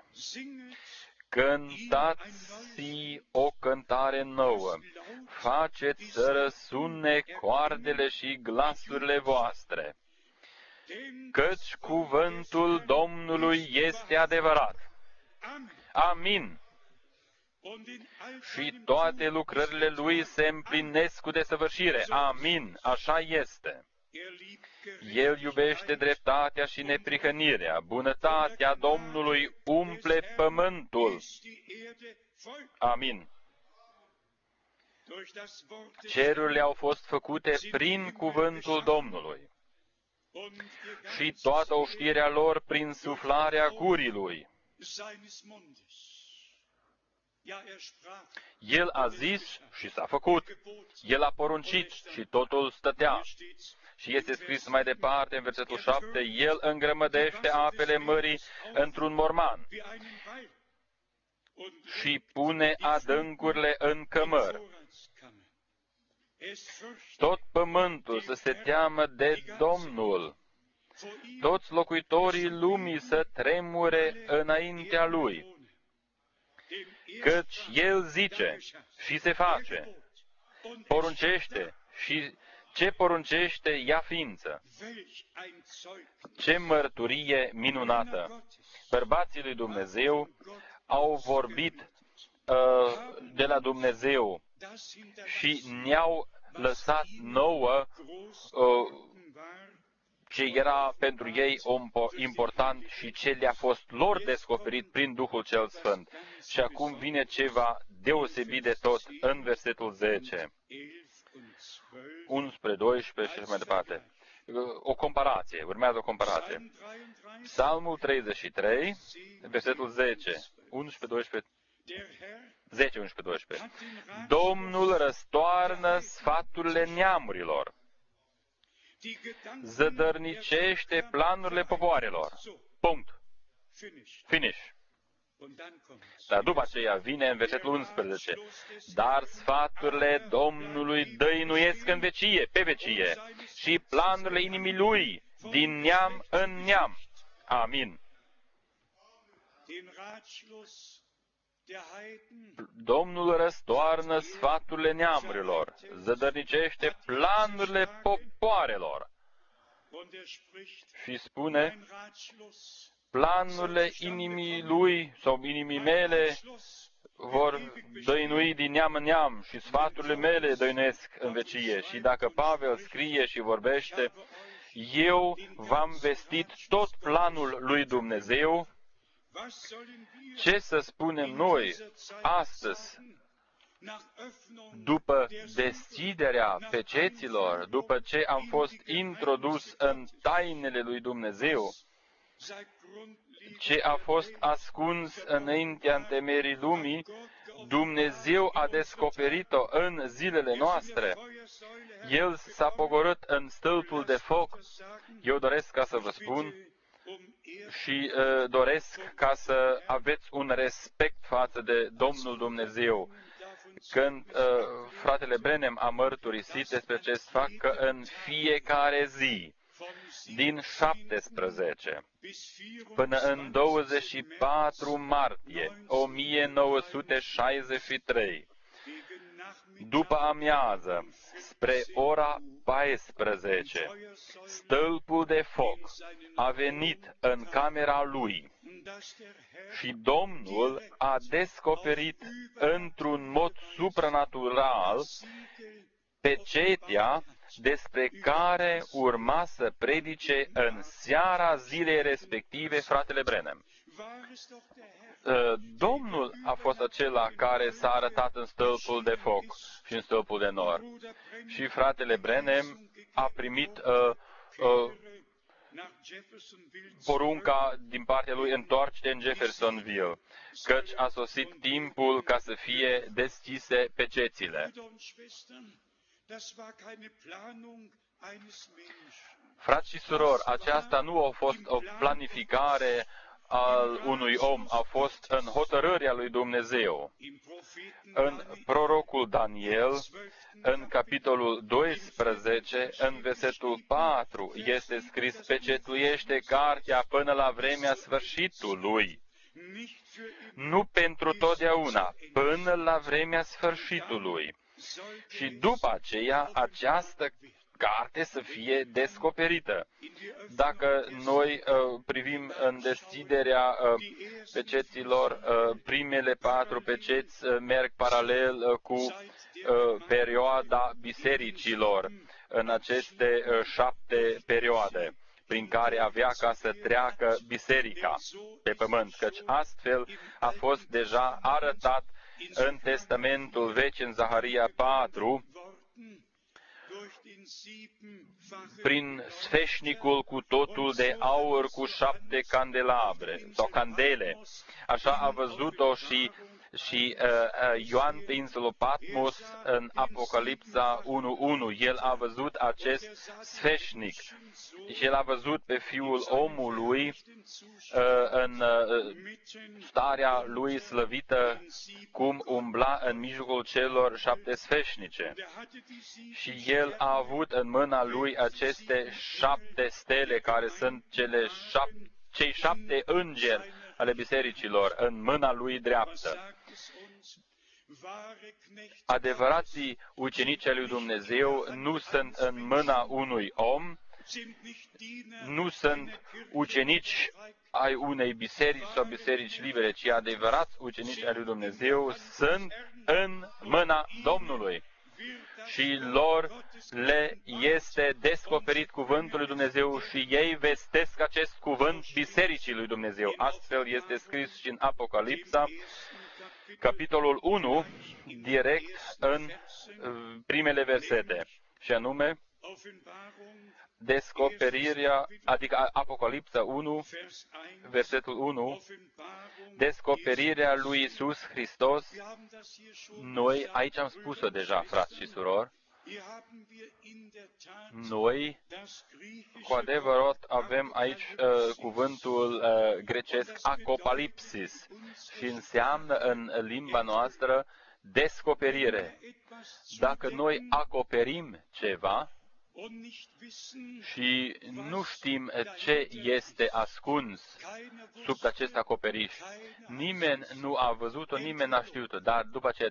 Cântați o cântare nouă, faceți să răsune coardele și glasurile voastre, căci cuvântul Domnului este adevărat. Amin. Și toate lucrările Lui se împlinesc cu desăvârșire. Amin. Așa este. El iubește dreptatea și neprihănirea. Bunătatea Domnului umple pământul. Amin. Cerurile au fost făcute prin cuvântul Domnului și toată oștirea lor prin suflarea gurii Lui. El a zis și s-a făcut. El a poruncit și totul stătea. Și este scris mai departe în versetul 7, El îngrămădește apele mării într-un morman și pune adâncurile în cămăr. Tot pământul să se teamă de Domnul, toți locuitorii lumii să tremure înaintea Lui, căci El zice și se face, poruncește și ce poruncește ia ființă. Ce mărturie minunată! Bărbații lui Dumnezeu au vorbit de la Dumnezeu și ne-au lăsat nouă ce era pentru ei important și ce le-a fost lor descoperit prin Duhul cel Sfânt. Și acum vine ceva deosebit de tot în versetul 10. 11, 12 și așa mai departe. O comparație, urmează o comparație. Psalmul 33, versetul 10, 11, 12, 10, 11, 12. Domnul răstoarnă sfaturile neamurilor, zădărnicește planurile popoarelor. Punct. Finish. Dar după aceea vine în versetul 11. Dar sfaturile Domnului dăinuiesc în vecie, pe vecie, și planurile inimii Lui din neam în neam. Amin. Domnul răstoarnă sfaturile neamurilor, zădărnicește planurile popoarelor și spune, planurile inimii Lui sau inimii mele vor dăinui din neam în neam și sfaturile mele dăinuiesc în vecie. Și dacă Pavel scrie și vorbește, eu v-am vestit tot planul lui Dumnezeu, ce să spunem noi astăzi, după deschiderea peceților, după ce am fost introdus în tainele lui Dumnezeu, ce a fost ascuns înaintea întemeierii lumii, Dumnezeu a descoperit-o în zilele noastre. El s-a pogorât în stâlpul de foc. Eu doresc ca să vă spun și doresc ca să aveți un respect față de Domnul Dumnezeu. Când fratele Branham a mărturisit despre acest fapt, că în fiecare zi, din 17 până în 24 martie 1963, după amiază, spre ora 14, stâlpul de foc a venit în camera lui și Domnul a descoperit într-un mod supranatural pecetea despre care urma să predice în seara zilei respective fratele Branham. Domnul a fost acela care s-a arătat în stâlpul de foc și în stâlpul de nor. Și fratele Branham a primit porunca din partea lui, întoarce-te în Jeffersonville, căci a sosit timpul ca să fie deschise pecețile. Frați și surori, aceasta nu a fost o planificare al unui om a fost în hotărârea lui Dumnezeu. În prorocul Daniel, în capitolul 12, în versetul 4, este scris: pecetuiește cartea până la vremea sfârșitului. Nu pentru totdeauna, până la vremea sfârșitului. Și după aceea, această carte să fie descoperită. Dacă noi privim în deschiderea peceților, primele 4 peceți merg paralel cu perioada bisericilor în aceste 7 perioade prin care avea ca să treacă biserica pe pământ, căci astfel a fost deja arătat în Testamentul Vechi, în Zaharia 4, prin sfeșnicul cu totul de aur cu 7 candelabre sau candele. Așa a văzut-o și Ioan pe insulul Patmos în Apocalipsa 1:1. El a văzut acest sfeșnic și el a văzut pe Fiul omului în starea lui slăvită, cum umbla în mijlocul celor 7 sfeșnice. Și el a avut în mâna lui aceste 7 stele, care sunt cei 7 îngeri ale bisericilor, în mâna lui dreaptă. Adevărații ucenici ai lui Dumnezeu nu sunt în mâna unui om, nu sunt ucenici ai unei biserici sau biserici libere, ci adevărați ucenici ai lui Dumnezeu sunt în mâna Domnului. Și lor le este descoperit cuvântul lui Dumnezeu și ei vestesc acest cuvânt bisericii lui Dumnezeu. Astfel este scris și în Apocalipsa, capitolul 1, direct în primele versete, și anume descoperirea, adică Apocalipsa 1, versetul 1, descoperirea lui Iisus Hristos. Noi, aici am spus-o deja, frați și surori, noi, cu adevărat, avem aici cuvântul grecesc apocalipsis și înseamnă în limba noastră descoperire. Dacă noi acoperim ceva și nu știm ce este ascuns sub acest acoperiș, nimeni nu a văzut-o, nimeni n-a știut-o, dar după aceea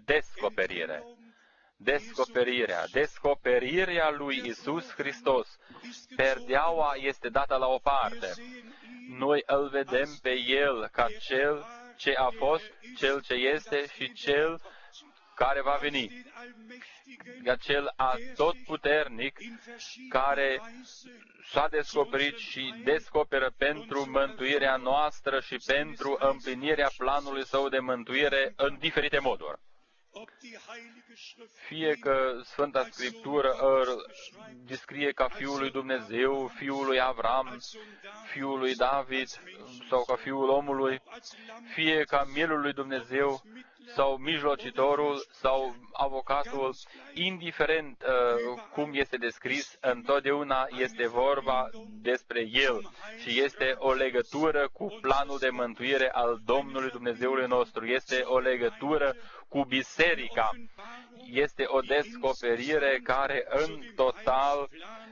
descoperirea lui Iisus Hristos. Perdeaua este dată la o parte. Noi îl vedem pe El ca Cel ce a fost, Cel ce este și Cel care va veni. Acel atotputernic care s-a descoperit și descoperă pentru mântuirea noastră și pentru împlinirea planului Său de mântuire în diferite moduri. Fie că Sfânta Scriptură îl descrie ca Fiul lui Dumnezeu, Fiul lui Avram, Fiul lui David sau ca Fiul omului, fie ca Mielul lui Dumnezeu sau mijlocitorul sau avocatul, indiferent cum este descris, întotdeauna este vorba despre El și este o legătură cu planul de mântuire al Domnului Dumnezeului nostru. Este o legătură cu biserica. Este o descoperire care în total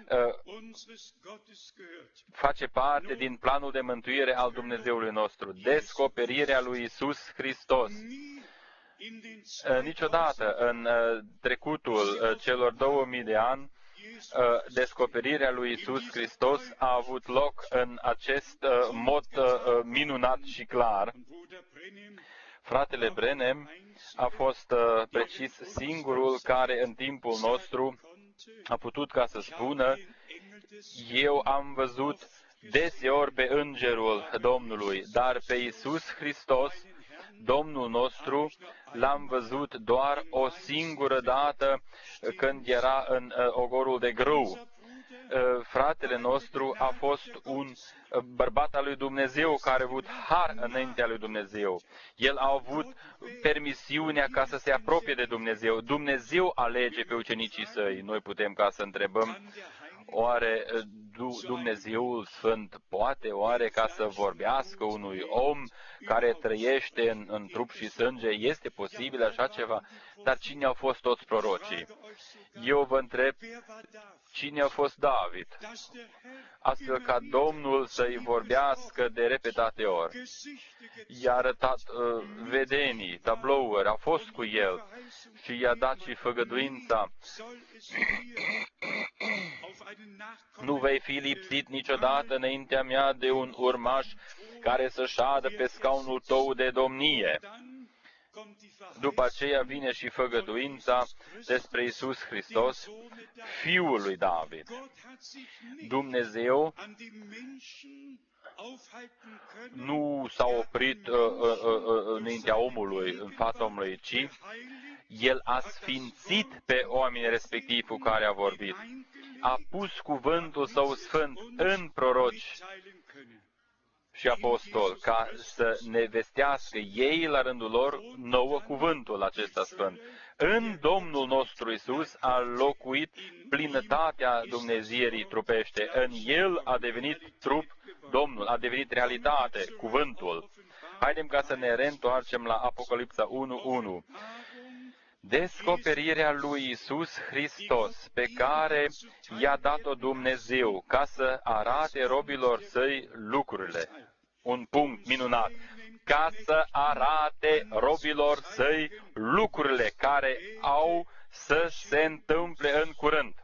face parte din planul de mântuire al Dumnezeului nostru. Descoperirea lui Iisus Hristos. Niciodată în trecutul celor 2000 de ani, descoperirea lui Iisus Hristos a avut loc în acest mod minunat și clar. Fratele Branham a fost precis singurul care în timpul nostru a putut ca să spună: eu am văzut deseori pe Îngerul Domnului, dar pe Iisus Hristos, Domnul nostru, l-am văzut doar o singură dată când era în ogorul de grâu. Fratele nostru a fost un bărbat al lui Dumnezeu care a avut har înaintea lui Dumnezeu. El a avut permisiunea ca să se apropie de Dumnezeu. Dumnezeu alege pe ucenicii săi. Noi putem ca să întrebăm: oare Dumnezeul Sfânt poate oare ca să vorbească unui om care trăiește în trup și sânge? Este posibil așa ceva? Dar cine au fost toți prorocii? Eu vă întreb, cine a fost David? Astfel ca Domnul să-i vorbească de repetate ori. I-a arătat vedenii, tablouri, a fost cu el și i-a dat și făgăduința. Nu vei fi lipsit niciodată înaintea mea de un urmaș care să șadă pe scaunul tău de domnie. După aceea vine și făgăduința despre Iisus Hristos, Fiul lui David. Dumnezeu nu s-a oprit înaintea omului, în fața omului, ci El a sfințit pe oamenii respectivi cu care a vorbit. A pus cuvântul Său sfânt în proroci și apostol, ca să ne vestească ei la rândul lor nouă cuvântul acesta sfânt. În Domnul nostru Iisus a locuit plinătatea Dumnezeirii trupește. În El a devenit trup Domnul, a devenit realitate, cuvântul. Haidem ca să ne reîntoarcem la Apocalipsa 1:1. Descoperirea lui Iisus Hristos, pe care i-a dat-o Dumnezeu, ca să arate robilor Săi lucrurile. Un punct minunat. Ca să arate robilor Săi lucrurile care au să se întâmple în curând.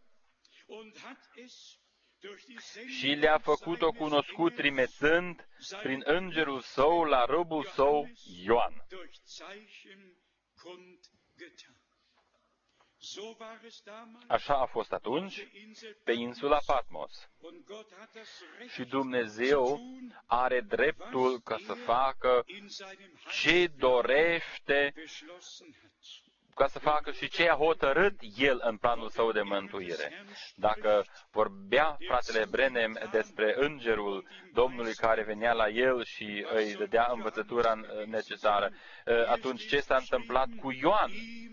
Și le-a făcut-o cunoscut trimețând prin îngerul Său la robul Său Ioan. Așa a fost atunci pe insula Patmos. Și Dumnezeu are dreptul ca să facă ce dorește, ca să facă și ce a hotărât El în planul Său de mântuire. Dacă vorbea fratele Branham despre îngerul Domnului care venea la el și îi dădea învățătura necesară, atunci ce s-a întâmplat cu Ioan?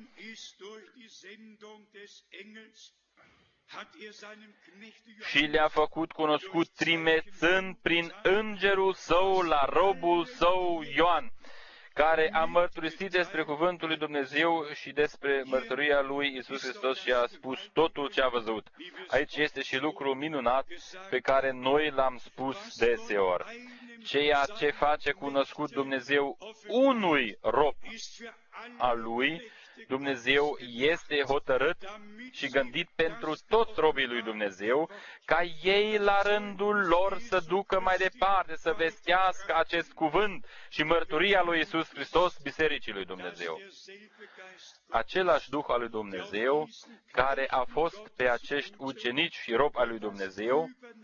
Și le-a făcut cunoscut trimețând prin îngerul Său la robul Său Ioan, care a mărturisit despre cuvântul lui Dumnezeu și despre mărturia lui Iisus Hristos și a spus totul ce a văzut. Aici este și lucru minunat pe care noi l-am spus deseori. Ceea ce face cunoscut Dumnezeu unui rob al lui, Dumnezeu este hotărât și gândit pentru toți robii lui Dumnezeu, ca ei la rândul lor să ducă mai departe, să vestească acest cuvânt și mărturia lui Iisus Hristos Bisericii lui Dumnezeu. Același Duh al lui Dumnezeu, care a fost pe acești ucenici și robi al lui Dumnezeu,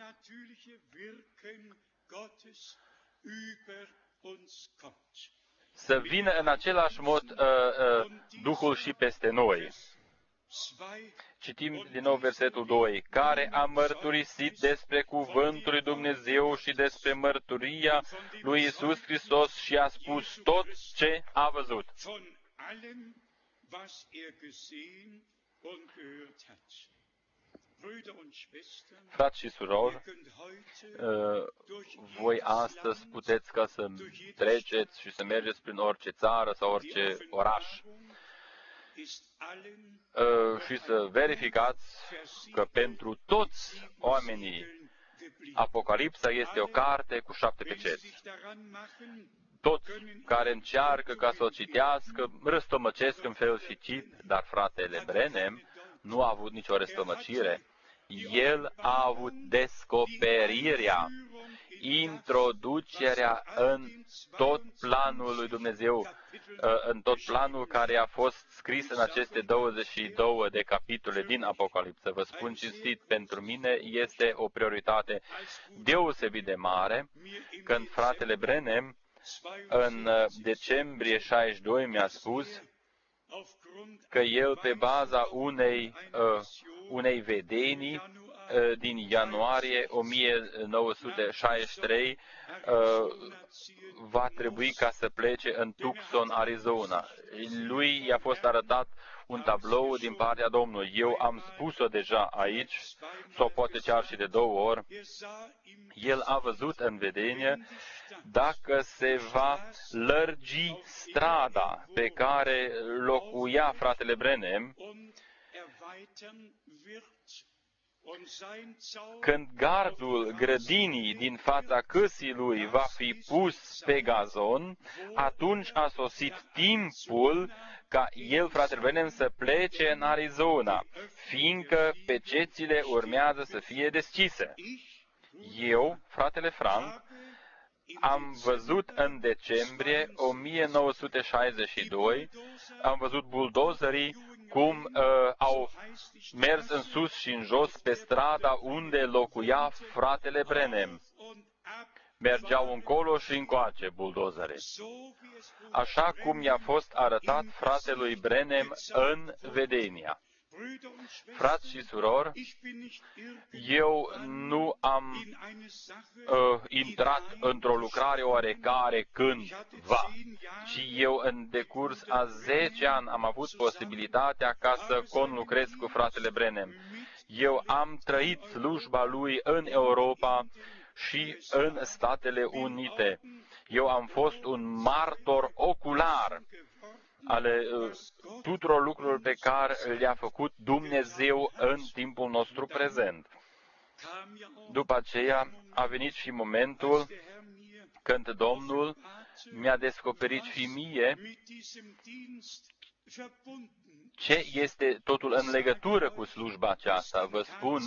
să vină în același mod Duhul și peste noi. Citim din nou versetul 2, care a mărturisit despre cuvântul lui Dumnezeu și despre mărturia lui Iisus Hristos și a spus tot ce a văzut. Frați și surori, voi astăzi puteți ca să treceți și să mergeți prin orice țară sau orice oraș și să verificați că pentru toți oamenii Apocalipsa este o carte cu 7 peceți. Toți care încearcă ca să o citească răstămăcesc în fel și chip, dar fratele Branham nu a avut nicio răstămăcire. El a avut descoperirea, introducerea în tot planul lui Dumnezeu, în tot planul care a fost scris în aceste 22 de capitole din Apocalipsă. Vă spun cinstit, pentru mine este o prioritate deosebit de mare când fratele Branham în decembrie 62 mi-a spus că el, pe baza unei vedenii din ianuarie 1963 va trebui ca să plece în Tucson, Arizona. Lui i-a fost arătat un tablou din partea Domnului. Eu am spus-o deja aici, sau poate chiar și de 2 ori. El a văzut în vedenie dacă se va lărgi strada pe care locuia fratele Branham, când gardul grădinii din fața căsii lui va fi pus pe gazon, atunci a sosit timpul ca el, fratele Branham, să plece în Arizona, fiindcă pecețile urmează să fie deschise. Eu, fratele Frank, am văzut în decembrie 1962, am văzut buldozerii cum au mers în sus și în jos pe strada unde locuia fratele Branham. Mergeau încolo și încoace buldozerii. Așa cum i-a fost arătat fratelui Branham în vedenia. Frați și surori, eu nu am intrat într-o lucrare oarecare cândva, ci eu în decurs a 10 ani am avut posibilitatea ca să conlucrez cu fratele Branham. Eu am trăit slujba lui în Europa și în Statele Unite. Eu am fost un martor ocular ale tuturor lucrurilor pe care le-a făcut Dumnezeu în timpul nostru prezent. După aceea a venit și momentul când Domnul mi-a descoperit și mie ce este totul în legătură cu slujba aceasta. Vă spun,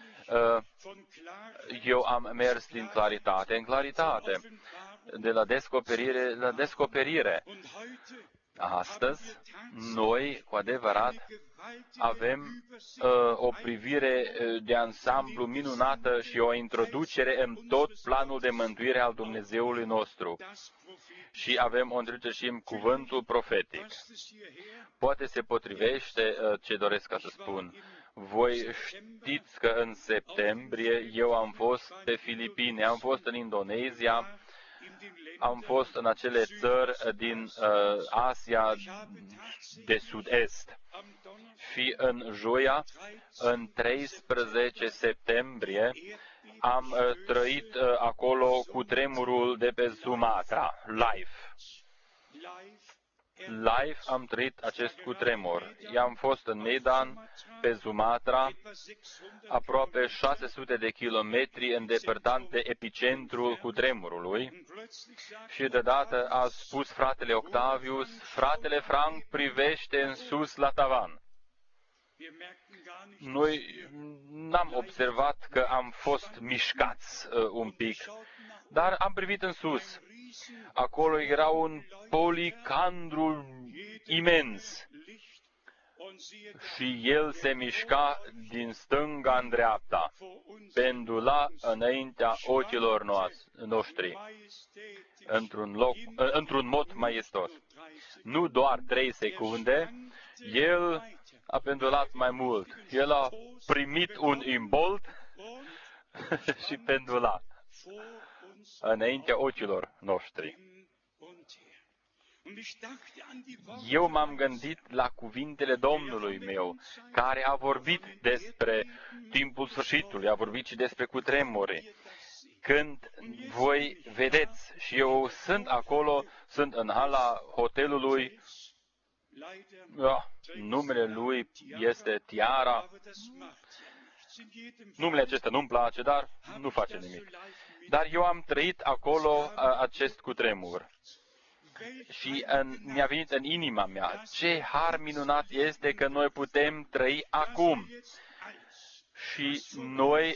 eu am mers din claritate în claritate, de la descoperire la descoperire. Astăzi, noi, cu adevărat, avem o privire de ansamblu minunată și o introducere în tot planul de mântuire al Dumnezeului nostru. Și avem o introducere și în cuvântul profetic. Poate se potrivește ce doresc ca să spun. Voi știți că în septembrie eu am fost pe Filipine, am fost în Indonezia, am fost în acele țări din Asia de Sud-Est. Și în joia, în 13 septembrie, am trăit acolo cu tremurul de pe Sumatra, live. Live am trăit acest cutremur. I-am fost în Medan, pe Sumatra, aproape 600 de kilometri îndepărtat de epicentrul cutremurului, și deodată a spus fratele Octavius, fratele Frank privește în sus la tavan. Noi n-am observat că am fost mișcați un pic, dar am privit în sus. Acolo era un policandru imens și el se mișca din stânga în dreapta, pendula înaintea ochilor noștri, într-un mod maestos. Nu doar 3 secunde, el a pendulat mai mult. El a primit un imbolt și pendula înaintea ochilor noștri. Eu m-am gândit la cuvintele Domnului meu, care a vorbit despre timpul sfârșitului, a vorbit și despre cutremuri. Când voi vedeți, și eu sunt acolo, sunt în hala hotelului, numele lui este Tiara. Numele acesta nu-mi place, dar nu face nimic. Dar eu am trăit acolo acest cutremur. Și mi-a venit în inima mea, ce har minunat este că noi putem trăi acum. Și noi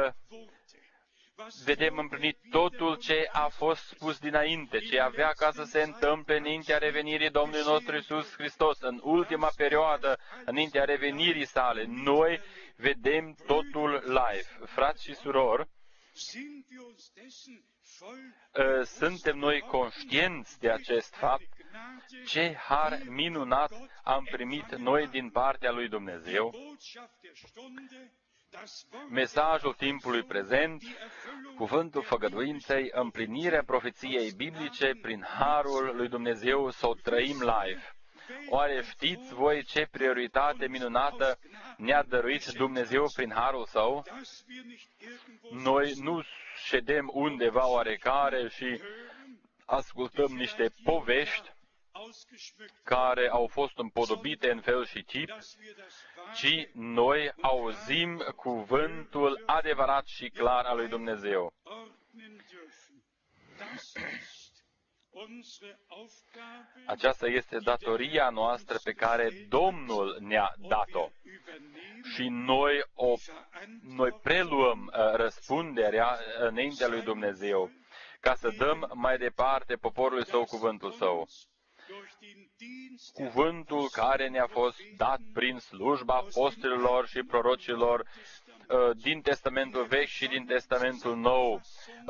vedem împlinit totul ce a fost spus dinainte, ce avea ca să se întâmple înaintea revenirii Domnului nostru Iisus Hristos, în ultima perioadă, înaintea revenirii sale. Noi vedem totul live. Frați și surori, suntem noi conștienți de acest fapt? Ce har minunat am primit noi din partea lui Dumnezeu? mesajul timpului prezent, cuvântul făgăduinței, împlinirea profeției biblice prin harul lui Dumnezeu să o trăim live. Oare știți voi ce prioritate minunată ne-a dăruit Dumnezeu prin harul Său? Noi nu ședem undeva oarecare și ascultăm niște povești care au fost împodobite în fel și chip, ci noi auzim cuvântul adevărat și clar al lui Dumnezeu. Aceasta este datoria noastră pe care Domnul ne-a dat-o. Și noi preluăm răspunderea înaintea lui Dumnezeu ca să dăm mai departe poporului Său cuvântul Său. Cuvântul care ne-a fost dat prin slujba apostolilor și prorocilor din Testamentul Vechi și din Testamentul Nou,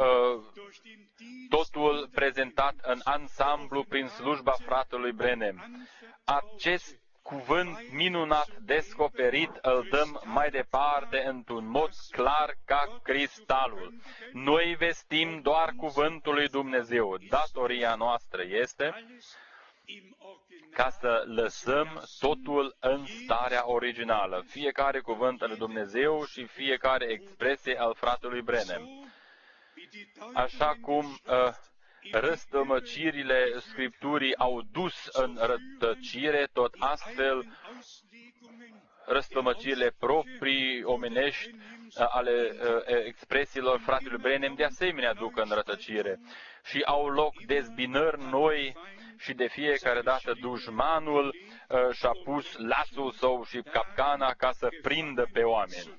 totul prezentat în ansamblu prin slujba fratelui Branham. Acest cuvânt minunat descoperit îl dăm mai departe într-un mod clar ca cristalul. Noi vestim doar cuvântul lui Dumnezeu. Datoria noastră este ca să lăsăm totul în starea originală, fiecare cuvânt al lui Dumnezeu și fiecare expresie al fratelui Branham. Așa cum răstămăcirile Scripturii au dus în rătăcire, tot astfel răstămăcirile proprii omenești ale expresiilor fratelui Branham de asemenea duc în rătăcire. Și au loc dezbinări noi și de fiecare dată dușmanul și-a pus lațul său și capcana ca să prindă pe oameni.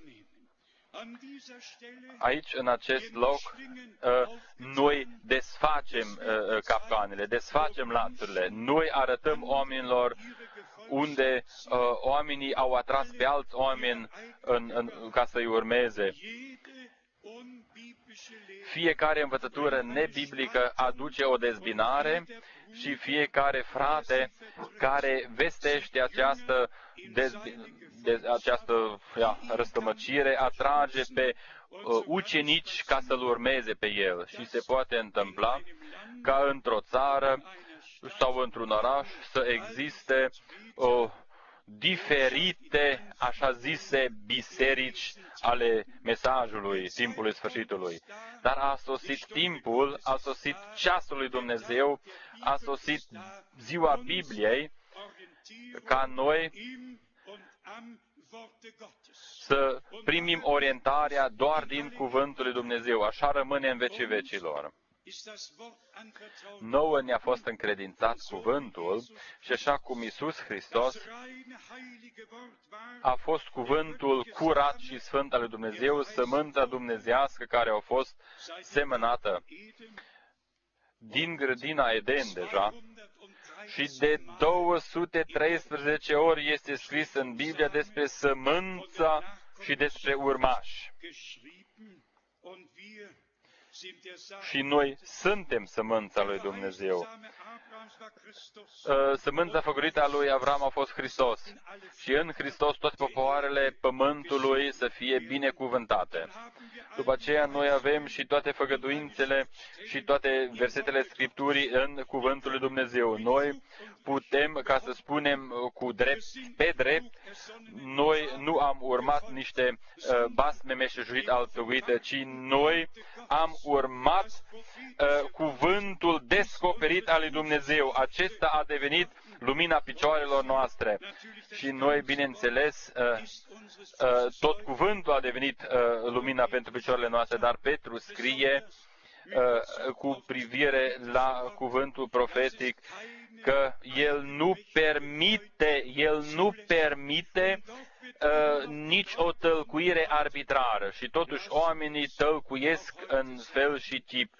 Aici, în acest loc, noi desfacem capcanele, desfacem lațurile. Noi arătăm oamenilor unde oamenii au atras pe alți oameni ca să-i urmeze. Fiecare învățătură nebiblică aduce o dezbinare și fiecare frate care vestește această răstămăcire atrage pe ucenici ca să-l urmeze pe el. Și se poate întâmpla ca într-o țară sau într-un oraș să existe diferite, așa zise, biserici ale mesajului timpului sfârșitului. Dar a sosit timpul, a sosit ceasul lui Dumnezeu, a sosit ziua Bibliei, ca noi să primim orientarea doar din cuvântul lui Dumnezeu. Așa rămâne în vecii vecilor. Nouă ne-a fost încredințat cuvântul și așa cum Iisus Hristos a fost cuvântul curat și sfânt al lui Dumnezeu, sămânța dumnezeiască care a fost semănată din grădina Eden deja, și de 213 ori este scris în Biblia despre sămânța și despre urmași. Și noi suntem sămânța lui Dumnezeu. Sămânța făcurită a lui Avram a fost Hristos. Și în Hristos toate popoarele pământului să fie binecuvântate. După aceea noi avem și toate făgăduințele și toate versetele Scripturii în cuvântul lui Dumnezeu. Noi putem, ca să spunem pe drept, noi nu am urmat niște basme meșteșuit altuite, ci noi am urmat cuvântul descoperit al lui Dumnezeu. Acesta a devenit lumina picioarelor noastre. Și noi, bineînțeles, tot cuvântul a devenit lumina pentru picioarele noastre, dar Petru scrie cu privire la cuvântul profetic că el nu permite nici o tălcuire arbitrară și totuși oamenii tălcuiesc în fel și tip.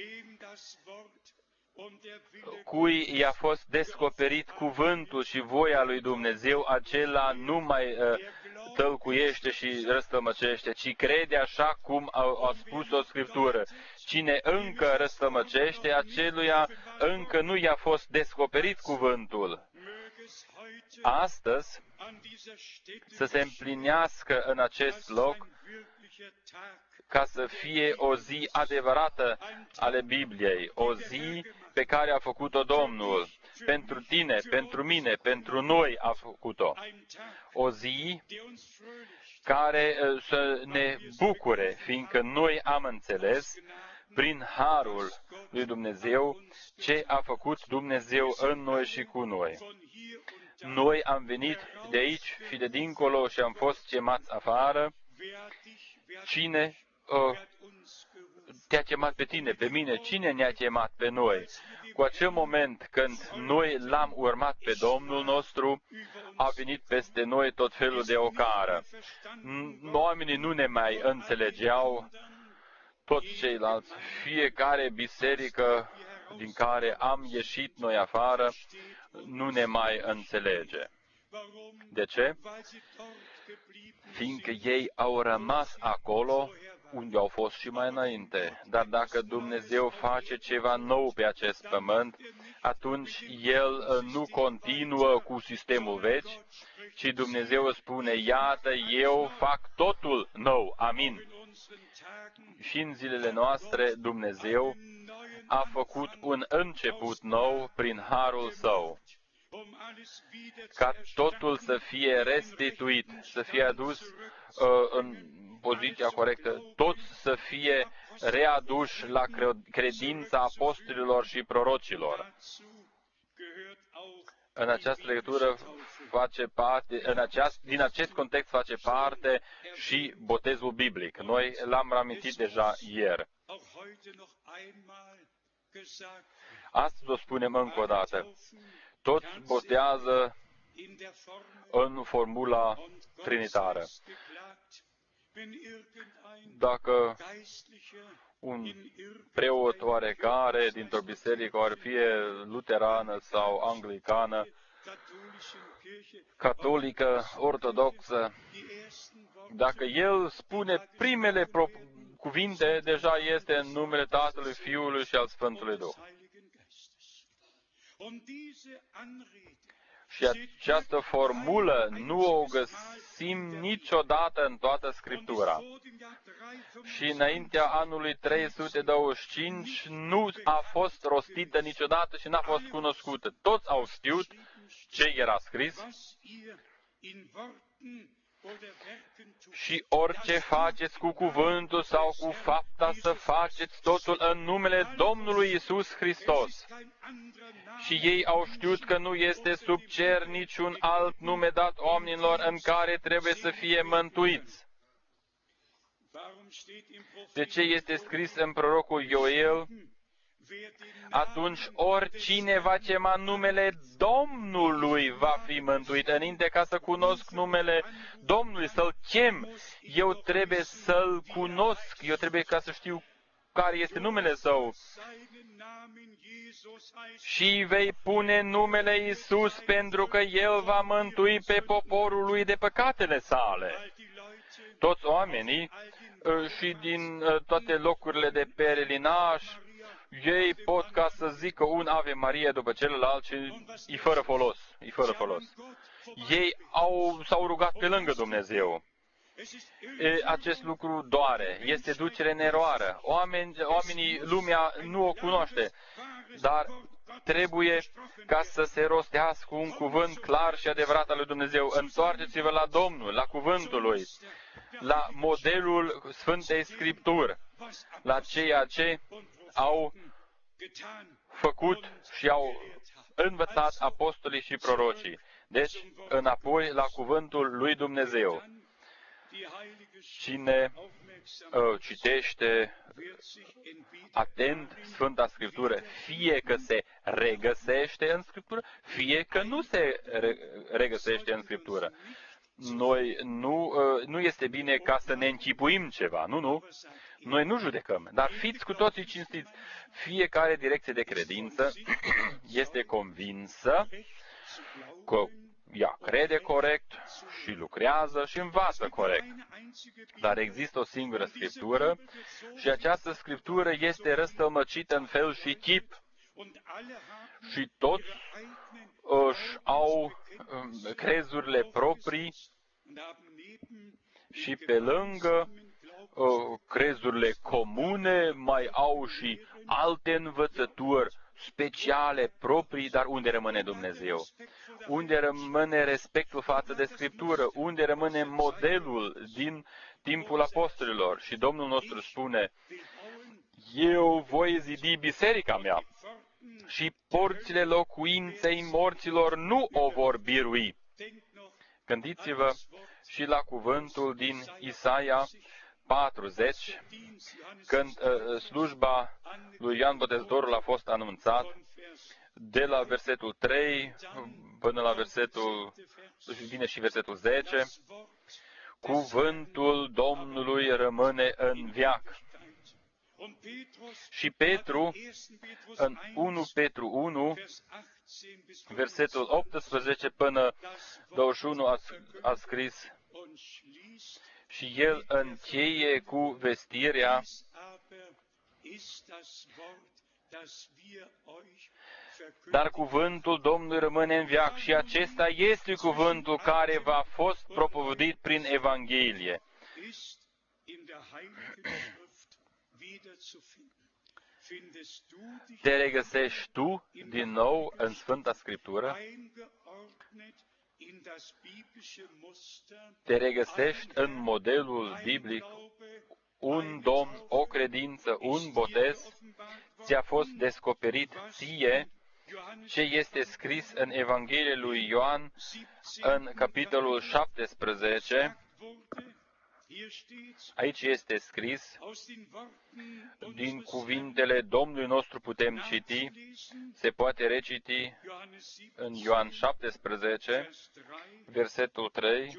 Cui i-a fost descoperit cuvântul și voia lui Dumnezeu, acela nu mai tălcuiește și răstămăcește, ci crede așa cum a spus o Scriptură. Cine încă răstămăcește, aceluia încă nu i-a fost descoperit cuvântul. Astăzi, să se împlinească în acest loc, ca să fie o zi adevărată ale Bibliei, o zi pe care a făcut-o Domnul. Pentru tine, pentru mine, pentru noi a făcut-o. O zi care să ne bucure, fiindcă noi am înțeles prin harul lui Dumnezeu ce a făcut Dumnezeu în noi și cu noi. Noi am venit de aici și de dincolo și am fost chemați afară. Cine te-a chemat pe tine, pe mine? Cine ne-a chemat pe noi? Cu acel moment când noi l-am urmat pe Domnul nostru, a venit peste noi tot felul de ocară. Oamenii nu ne mai înțelegeau, toți ceilalți, fiecare biserică din care am ieșit noi afară, nu ne mai înțelege. De ce? Fiindcă ei au rămas acolo unde au fost și mai înainte. Dar dacă Dumnezeu face ceva nou pe acest pământ, atunci El nu continuă cu sistemul vechi, ci Dumnezeu spune, iată, eu fac totul nou. Amin. Și în zilele noastre Dumnezeu a făcut un început nou prin harul Său, ca totul să fie restituit, să fie adus în poziția corectă, toți să fie readuși la credința apostolilor și prorocilor. În această legătură face parte, din acest context face parte și botezul biblic. Noi l-am amintit deja ieri. Astăzi o spunem încă o dată. Toți botează în formula trinitară. Dacă un preot oarecare dintr-o biserică, ori fie luterană sau anglicană, catolică, ortodoxă, dacă el spune primele cuvinte, deja este în numele Tatălui, Fiului și al Sfântului Duh. Și această formulă nu o găsim niciodată în toată Scriptura. Și înaintea anului 325 nu a fost rostită niciodată și n-a fost cunoscută. Toți au știut ce era scris și orice faceți cu cuvântul sau cu fapta, să faceți totul în numele Domnului Iisus Hristos. Și ei au știut că nu este sub cer niciun alt nume dat oamenilor în care trebuie să fie mântuiți. De ce este scris în prorocul Ioel? Atunci oricine va chema numele Domnului va fi mântuit. Înainte ca să cunosc numele Domnului, să-L chem, eu trebuie să-L cunosc, eu trebuie ca să știu care este numele Său. Și vei pune numele Iisus pentru că El va mântui pe poporul Lui de păcatele sale. Toți oamenii și din toate locurile de perelinaj, ei pot ca să zică un Ave Maria după celălalt și e fără folos. Ei s-au rugat pe lângă Dumnezeu. Acest lucru doare, este ducere în eroare. Oamenii, lumea nu o cunoaște, dar trebuie ca să se rostească un cuvânt clar și adevărat al lui Dumnezeu. Întoarceți-vă la Domnul, la cuvântul Lui, la modelul Sfântei Scripturi, la ceea ce au făcut și au învățat apostolii și prorocii. Deci, înapoi la cuvântul lui Dumnezeu. Cine citește atent Sfânta Scriptură, fie că se regăsește în Scriptură, fie că nu se regăsește în Scriptură. Noi nu este bine ca să ne închipuim ceva, nu. Noi nu judecăm, dar fiți cu toții cinstiți. Fiecare direcție de credință este convinsă că ea crede corect și lucrează și învață corect. Dar există o singură Scriptură și această Scriptură este răstălmăcită în fel și chip. Și toți își au crezurile proprii și pe lângă crezurile comune mai au și alte învățături speciale, proprii, dar unde rămâne Dumnezeu? Unde rămâne respectul față de Scriptură? Unde rămâne modelul din timpul apostolilor? Și Domnul nostru spune, eu voi zidi biserica mea și porțile locuinței morților nu o vor birui. Gândiți-vă și la cuvântul din Isaia 40, când slujba lui Ioan Botezătorul a fost anunțat, de la versetul 3 până la vine și versetul 10, cuvântul Domnului rămâne în veac. Și Petru, în 1 Petru 1, versetul 18 până 21 a scris, și el încheie cu vestirea, dar cuvântul Domnului rămâne în veac și acesta este cuvântul care v-a fost propovăduit prin Evanghelie. Te regăsești tu din nou în Sfânta Scriptură? Te regăsești în modelul biblic? Un Domn, o credință, un botez, ți-a fost descoperit ție ce este scris în Evanghelia lui Ioan, în capitolul 17. Aici este scris, din cuvintele Domnului nostru putem citi, se poate reciti în Ioan 17, versetul 3,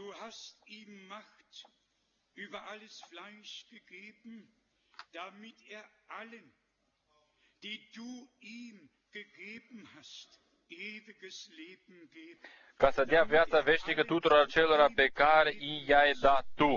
über alles Fleisch gegeben, damit allen, die du ihm gegeben hast, ewiges Leben gebe. Ca să dea viața veșnică tuturor acelora pe care i-ai dat tu.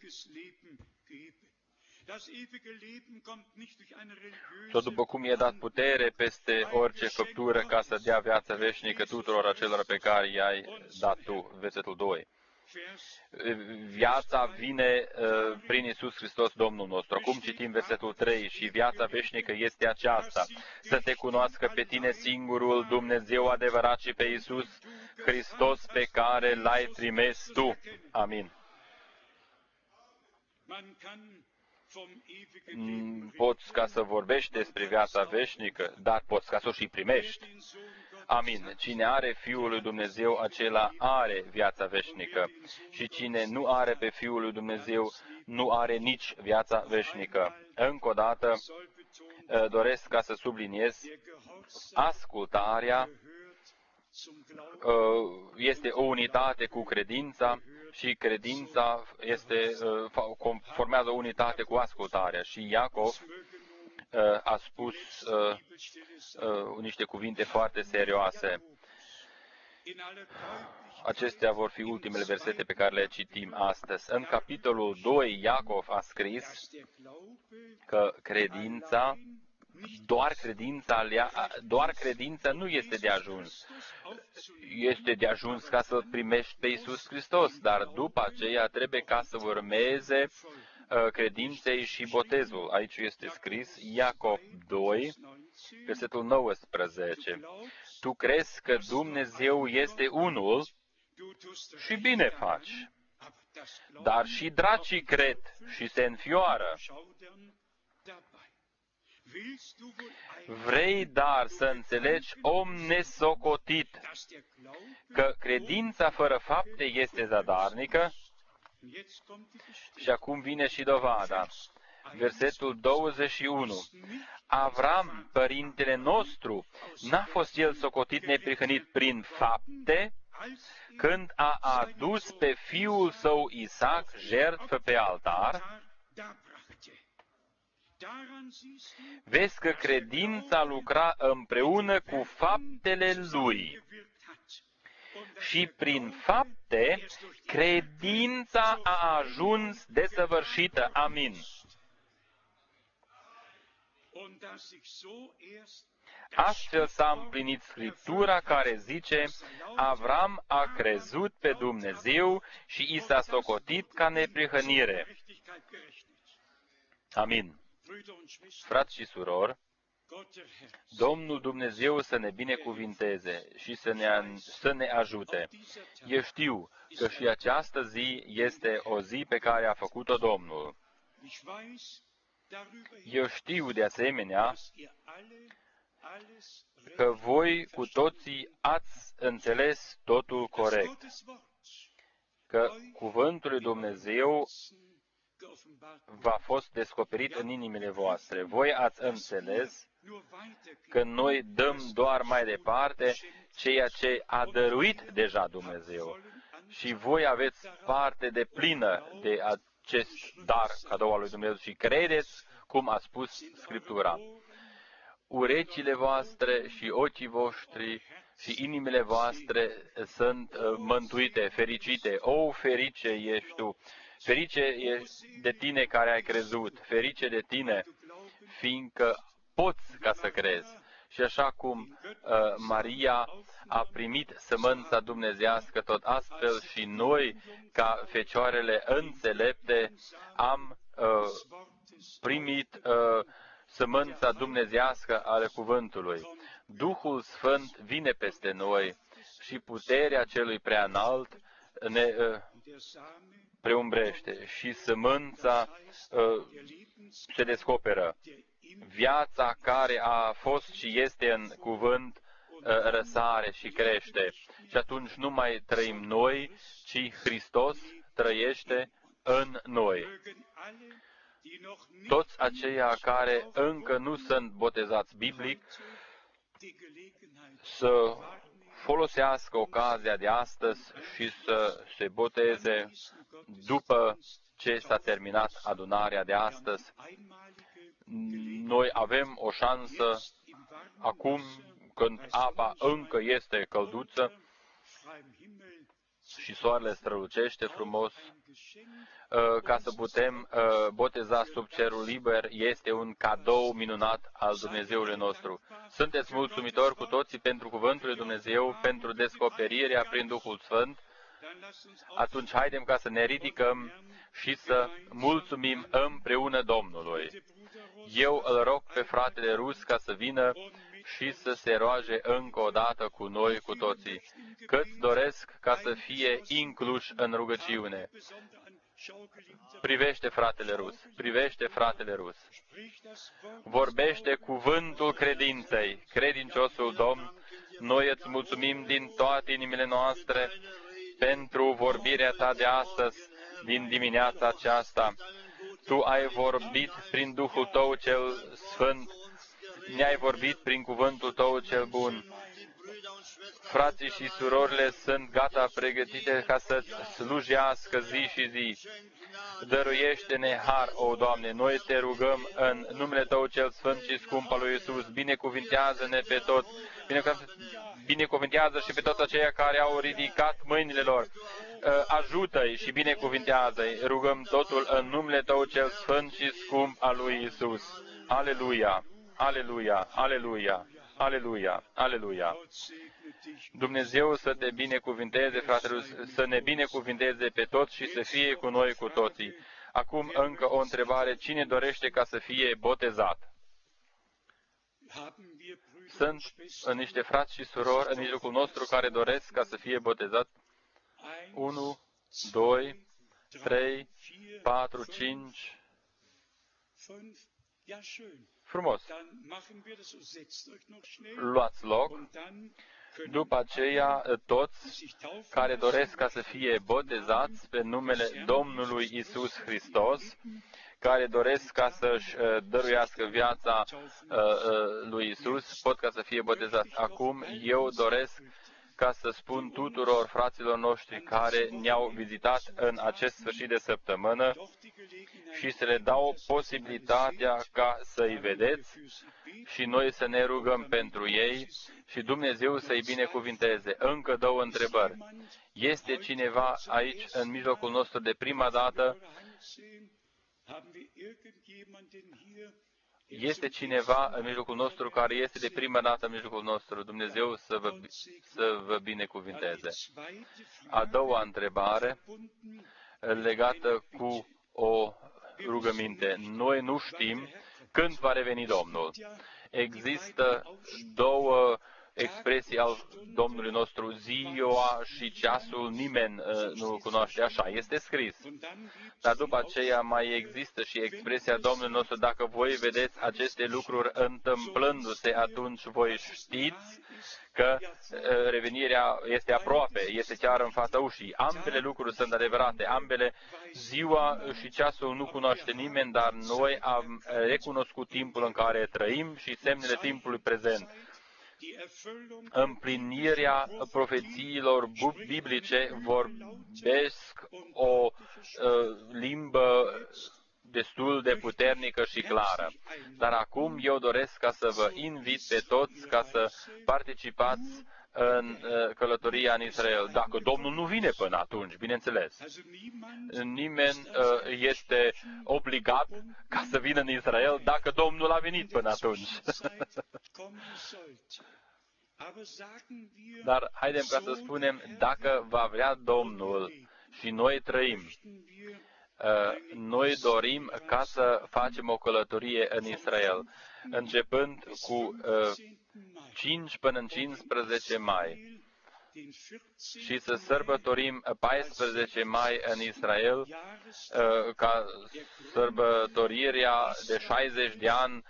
Sau după cum i-a dat putere peste orice făptură ca să dea viața veșnică tuturor acelora pe care i-ai dat tu. Versetul 2. Viața vine prin Iisus Hristos, Domnul nostru. Acum citim versetul 3. Și viața veșnică este aceasta, să te cunoască pe tine singurul Dumnezeu adevărat și pe Iisus Hristos pe care l-ai trimis tu. Amin. Poți ca să vorbești despre viața veșnică, dar poți ca să o și primești. Amin. Cine are Fiul lui Dumnezeu, acela are viața veșnică. Și cine nu are pe Fiul lui Dumnezeu, nu are nici viața veșnică. Încă o dată doresc ca să subliniez, ascultarea este o unitate cu credința și credința formează o unitate cu ascultarea. Și Iacov a spus niște cuvinte foarte serioase. Acestea vor fi ultimele versete pe care le citim astăzi. În capitolul 2, Iacov a scris că doar credința nu este de ajuns. Este de ajuns ca să primești pe Iisus Hristos, dar după aceea trebuie ca să urmeze credinței și botezul. Aici este scris, Iacov 2, versetul 19. Tu crezi că Dumnezeu este unul și bine faci, dar și dracii cred și se înfioară. Vrei dar să înțelegi, om nesocotit, că credința fără fapte este zadarnică? Și acum vine și dovada. Versetul 21. Avram, părintele nostru, n-a fost el socotit neprihănit prin fapte, când a adus pe fiul său Isaac jertfă pe altar? Vezi că credința lucra împreună cu faptele lui. Și prin fapte, credința a ajuns desăvârșită. Amin. Astfel s-a împlinit Scriptura care zice, Avram a crezut pe Dumnezeu și i s-a socotit ca neprihănire. Amin. Frați și surori, Domnul Dumnezeu să ne binecuvinteze și să ne ajute. Eu știu că și această zi este o zi pe care a făcut-o Domnul. Eu știu de asemenea că voi cu toții ați înțeles totul corect, că cuvântul lui Dumnezeu v-a fost descoperit în inimile voastre. Voi ați înțeles că noi dăm doar mai departe ceea ce a dăruit deja Dumnezeu. Și voi aveți parte de plină de acest dar, cadou al lui Dumnezeu, și credeți cum a spus Scriptura. Urechile voastre și ochii voștri și inimile voastre sunt mântuite, fericite. O, ferice ești tu! Ferice ești de tine care ai crezut, ferice de tine, fiindcă poți ca să crezi. Și așa cum Maria a primit sămânța dumnezeiască, tot astfel și noi, ca fecioarele înțelepte, am primit sămânța dumnezeiască ale cuvântului. Duhul Sfânt vine peste noi și puterea celui preanalt ne preumbrește și sămânța se descoperă. Viața care a fost și este în cuvânt răsare și crește. Și atunci nu mai trăim noi, ci Hristos trăiește în noi. Toți aceia care încă nu sunt botezați biblic să folosească ocazia de astăzi și să se boteze după ce s-a terminat adunarea de astăzi. Noi avem o șansă acum, când apa încă este călduță și soarele strălucește frumos, ca să putem boteza sub cerul liber, este un cadou minunat al Dumnezeului nostru. Sunteți mulțumitori cu toții pentru cuvântul lui Dumnezeu, pentru descoperirea prin Duhul Sfânt? Atunci haidem ca să ne ridicăm și să mulțumim împreună Domnului. Eu îl rog pe fratele Rus ca să vină și să se roage încă o dată cu noi, cu toții, cât doresc ca să fie incluși în rugăciune. Privește fratele Rus, privește fratele Rus. Vorbește cuvântul credinței, credinciosul Domn, noi îți mulțumim din toate inimile noastre pentru vorbirea ta de astăzi, din dimineața aceasta. Tu ai vorbit prin Duhul tău cel Sfânt, ne-ai vorbit prin cuvântul tău cel bun. Frații și surorile sunt gata, pregătite ca să slujească zi și zi. Dăruiește-ne har, o Doamne, noi te rugăm în numele Tău cel Sfânt și scump al lui Iisus. Binecuvintează-ne pe toți, binecuvintează și pe toți aceia care au ridicat mâinile lor. Ajută-i și binecuvintează-i. Rugăm totul în numele Tău cel Sfânt și scump al lui Iisus. Aleluia! Aleluia! Aleluia! Aleluia! Aleluia! Dumnezeu să te binecuvinteze, fratele, să ne binecuvinteze pe toți și să fie cu noi cu toții. Acum încă o întrebare. Cine dorește ca să fie botezat? Sunt niște frați și surori în mijlocul nostru care doresc ca să fie botezat. 1, 2, 3, 4, 5. Frumos. Luați loc. După aceea, toți care doresc ca să fie botezați pe numele Domnului Isus Hristos, care doresc ca să-și dăruiască viața lui Isus, pot ca să fie botezați. Acum, eu doresc ca să spun tuturor fraților noștri care ne-au vizitat în acest sfârșit de săptămână și să le dau posibilitatea ca să-i vedeți și noi să ne rugăm pentru ei și Dumnezeu să-i binecuvinteze. Încă două întrebări. Este cineva aici în mijlocul nostru de prima dată? este cineva în mijlocul nostru care este de prima dată în mijlocul nostru. Dumnezeu să vă binecuvinteze. A doua întrebare legată cu o rugăminte. Noi nu știm când va reveni Domnul. Există două expresii al Domnului nostru, ziua și ceasul, nimeni nu cunoaște, așa este scris. Dar după aceea mai există și expresia Domnului nostru, dacă voi vedeți aceste lucruri întâmplându-se, atunci voi știți că revenirea este aproape, este chiar în fața ușii. Ambele lucruri sunt adevărate, ambele, ziua și ceasul nu cunoaște nimeni, dar noi am recunoscut timpul în care trăim și semnele timpului prezent. Împlinirea profețiilor biblice vorbesc o limbă destul de puternică și clară. Dar acum eu doresc ca să vă invit pe toți ca să participați în călătoria în Israel. Dacă Domnul nu vine până atunci, bineînțeles. Nimeni este obligat ca să vină în Israel dacă Domnul a venit până atunci. Dar haidem ca să spunem, dacă va vrea Domnul și noi trăim, noi dorim ca să facem o călătorie în Israel, începând cu 5 până în 15 mai și să sărbătorim 14 mai în Israel ca sărbătorirea de 60 de ani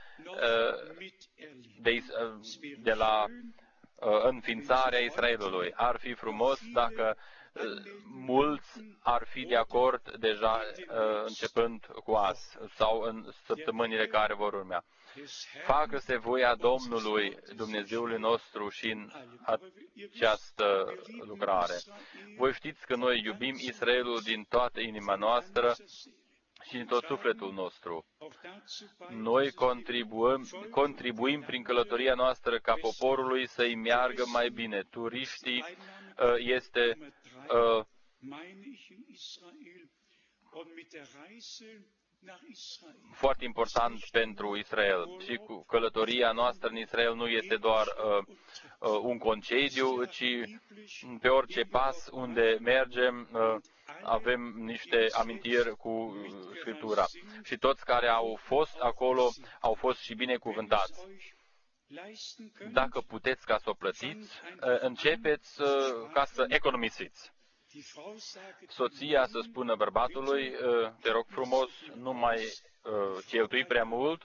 de la înființarea Israelului. Ar fi frumos dacă mulți ar fi de acord deja începând cu azi sau în săptămânile care vor urmea. Facă-se voia Domnului, Dumnezeului nostru, și în această lucrare. Voi știți că noi iubim Israelul din toată inima noastră și din tot sufletul nostru. Noi contribuim prin călătoria noastră ca poporului să-i meargă mai bine. Turiștii este foarte important pentru Israel și cu călătoria noastră în Israel nu este doar un concediu, ci pe orice pas unde mergem avem niște amintiri cu Scriptura. Și toți care au fost acolo au fost și binecuvântați. Dacă puteți ca să o plătiți, începeți ca să economisiți. Soția să spună bărbatului, te rog frumos, nu mai cheltui prea mult,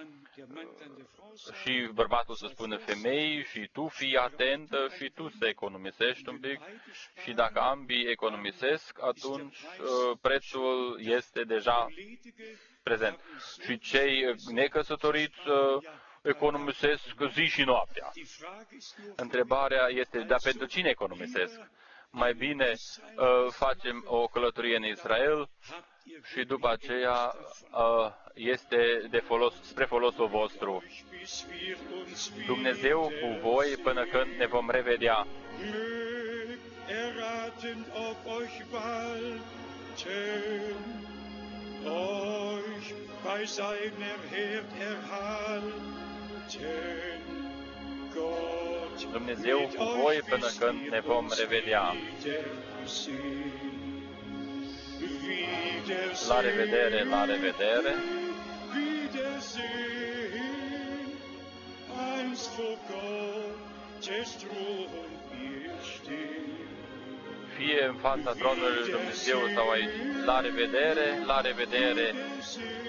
și bărbatul să spună femeii, și tu fii atentă și tu să economisești un pic, și dacă ambii economisesc, atunci prețul este deja prezent. Și cei necăsătoriți economisesc zi și noaptea. Întrebarea este, dar pentru cine economisesc? Mai bine facem o călătorie în Israel și după aceea este de folos, spre folosul vostru. Dumnezeu cu voi până când ne vom revedea. Dumnezeu cu voi până când ne vom revedea. La revedere, la revedere. Fie în fața tronului lui Dumnezeu sau aici. La revedere, la revedere.